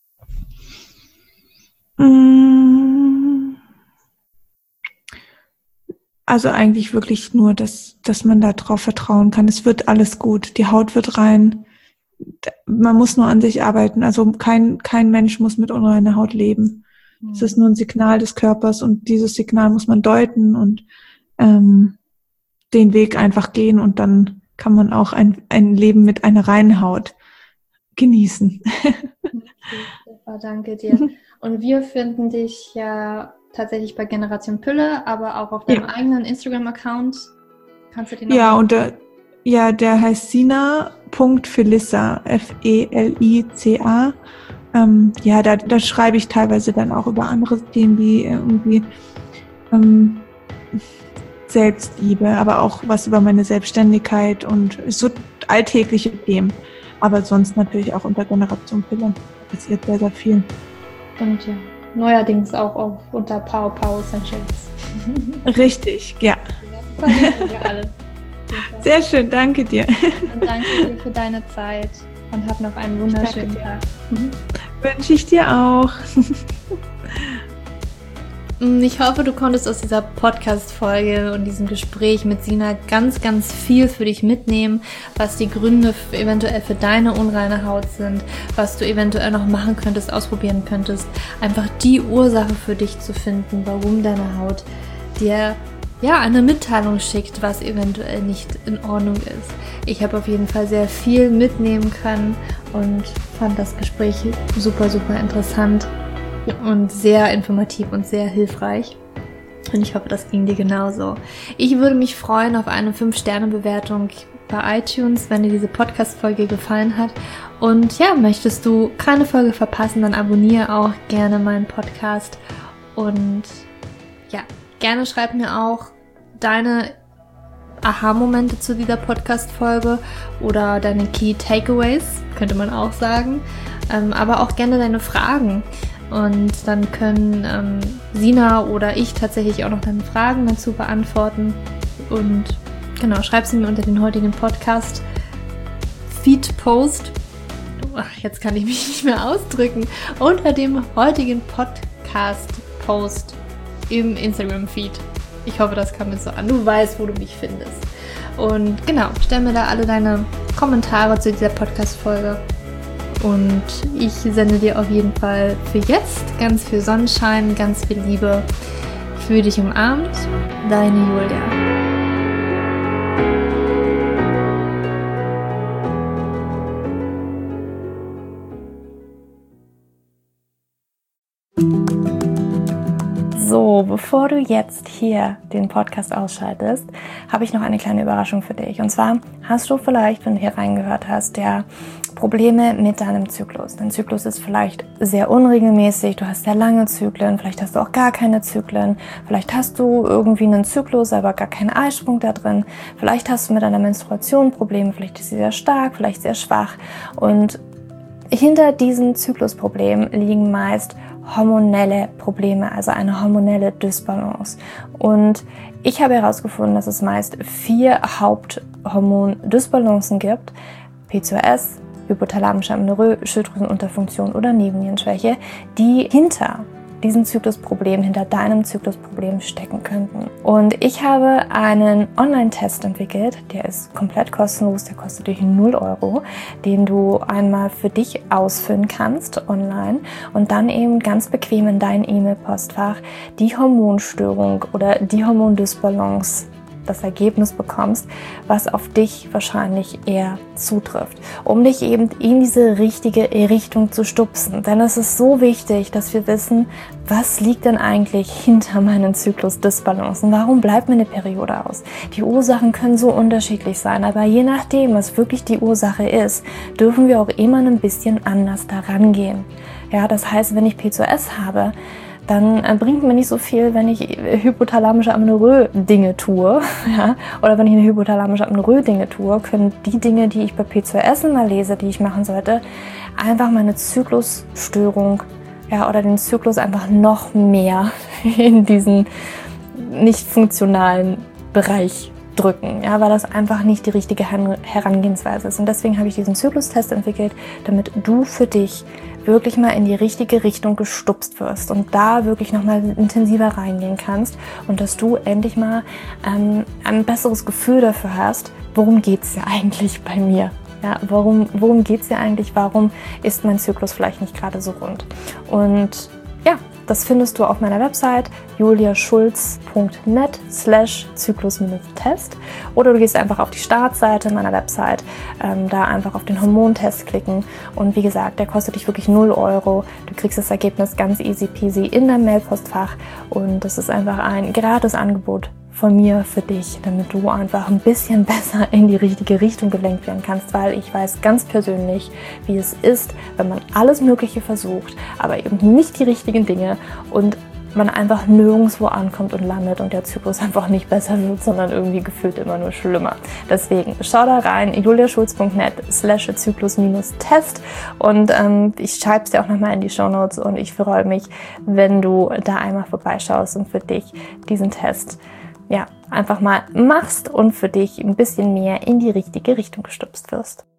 Also eigentlich wirklich nur, dass man da drauf vertrauen kann. Es wird alles gut. Die Haut wird rein. Man muss nur an sich arbeiten. Also kein Mensch muss mit unreiner Haut leben. Es ist nur ein Signal des Körpers und dieses Signal muss man deuten und den Weg einfach gehen und dann kann man auch ein Leben mit einer reinen Haut genießen. Super, danke dir. Und wir finden dich ja tatsächlich bei Generation Pille, aber auch auf deinem eigenen Instagram-Account. Kannst du den noch der heißt Sina.Felissa, F-E-L-I-C-A. Da schreibe ich teilweise dann auch über andere Themen wie irgendwie Selbstliebe, aber auch was über meine Selbstständigkeit und so alltägliche Themen. Aber sonst natürlich auch unter Generation Pille passiert sehr, sehr viel. Und ja, neuerdings auch unter Power Essentials. Richtig, ja. Sehr schön, danke dir. Und danke dir für deine Zeit und hab noch einen wunderschönen Tag. Wünsche ich dir auch. Ich hoffe, du konntest aus dieser Podcast-Folge und diesem Gespräch mit Sina ganz, ganz viel für dich mitnehmen, was die Gründe eventuell für deine unreine Haut sind, was du eventuell noch machen könntest, ausprobieren könntest. Einfach die Ursache für dich zu finden, warum deine Haut dir eine Mitteilung schickt, was eventuell nicht in Ordnung ist. Ich habe auf jeden Fall sehr viel mitnehmen können und fand das Gespräch super, super interessant und sehr informativ und sehr hilfreich. Und ich hoffe, das ging dir genauso. Ich würde mich freuen auf eine 5-Sterne-Bewertung bei iTunes, wenn dir diese Podcast-Folge gefallen hat. Und ja, möchtest du keine Folge verpassen, dann abonniere auch gerne meinen Podcast. Und ja, gerne schreib mir auch deine Aha-Momente zu dieser Podcast-Folge oder deine Key Takeaways, könnte man auch sagen. Aber auch gerne deine Fragen. Und dann können Sina oder ich tatsächlich auch noch deine Fragen dazu beantworten. Und genau, schreib sie mir unter den heutigen Podcast-Feed-Post. Jetzt kann ich mich nicht mehr ausdrücken. Unter dem heutigen Podcast-Post im Instagram-Feed. Ich hoffe, das kam jetzt so an. Du weißt, wo du mich findest. Und genau, stell mir da alle deine Kommentare zu dieser Podcast-Folge. Und ich sende dir auf jeden Fall für jetzt ganz viel Sonnenschein, ganz viel Liebe. Fühl dich umarmt. Deine Julia. So, bevor du jetzt hier den Podcast ausschaltest, habe ich noch eine kleine Überraschung für dich. Und zwar hast du vielleicht, wenn du hier reingehört hast, Probleme mit deinem Zyklus. Dein Zyklus ist vielleicht sehr unregelmäßig, du hast sehr lange Zyklen, vielleicht hast du auch gar keine Zyklen, vielleicht hast du irgendwie einen Zyklus, aber gar keinen Eisprung da drin, vielleicht hast du mit deiner Menstruation Probleme, vielleicht ist sie sehr stark, vielleicht sehr schwach. Und hinter diesen Zyklusproblemen liegen meist hormonelle Probleme, also eine hormonelle Dysbalance. Und ich habe herausgefunden, dass es meist 4 Haupthormon-Dysbalancen gibt: PCOS, hypothalamische Amenorrhoe, Schilddrüsenunterfunktion oder Nebennierenschwäche, die hinter diesem Zyklusproblem, hinter deinem Zyklusproblem stecken könnten. Und ich habe einen Online-Test entwickelt, der ist komplett kostenlos, der kostet dich 0 €, den du einmal für dich ausfüllen kannst online und dann eben ganz bequem in dein E-Mail-Postfach die Hormonstörung oder die Hormondysbalance, das Ergebnis bekommst, was auf dich wahrscheinlich eher zutrifft, um dich eben in diese richtige Richtung zu stupsen. Denn es ist so wichtig, dass wir wissen, was liegt denn eigentlich hinter meinen Zyklusdysbalancen? Warum bleibt mir eine Periode aus? Die Ursachen können so unterschiedlich sein, aber je nachdem, was wirklich die Ursache ist, dürfen wir auch immer ein bisschen anders daran gehen. Ja, das heißt, wenn ich PCOS habe, dann bringt mir nicht so viel, wenn ich hypothalamische Amenorrhoe Dinge tue, ja, oder wenn ich eine hypothalamische Amenorrhoe Dinge tue, können die Dinge, die ich bei PCOS immer lese, die ich machen sollte, einfach meine Zyklusstörung, ja, oder den Zyklus einfach noch mehr in diesen nicht funktionalen Bereich drücken, ja, weil das einfach nicht die richtige Herangehensweise ist. Und deswegen habe ich diesen Zyklustest entwickelt, damit du für dich wirklich mal in die richtige Richtung gestupst wirst und da wirklich nochmal intensiver reingehen kannst und dass du endlich mal ein besseres Gefühl dafür hast, worum geht's ja eigentlich bei mir? Ja, worum geht's ja eigentlich? Warum ist mein Zyklus vielleicht nicht gerade so rund? Und ja, Das findest du auf meiner Website juliaschulz.net/Zyklus-Test oder du gehst einfach auf die Startseite meiner Website, da einfach auf den Hormontest klicken und wie gesagt, der kostet dich wirklich 0 Euro. Du kriegst das Ergebnis ganz easy peasy in dein Mailpostfach und das ist einfach ein gratis Angebot von mir für dich, damit du einfach ein bisschen besser in die richtige Richtung gelenkt werden kannst, weil ich weiß ganz persönlich, wie es ist, wenn man alles Mögliche versucht, aber eben nicht die richtigen Dinge und man einfach nirgendwo ankommt und landet und der Zyklus einfach nicht besser wird, sondern irgendwie gefühlt immer nur schlimmer. Deswegen schau da rein, juliaschulz.net/Zyklus-Test und ich schreibe es dir auch nochmal in die Shownotes und ich freue mich, wenn du da einmal vorbeischaust und für dich diesen Test einfach mal machst und für dich ein bisschen mehr in die richtige Richtung gestupst wirst.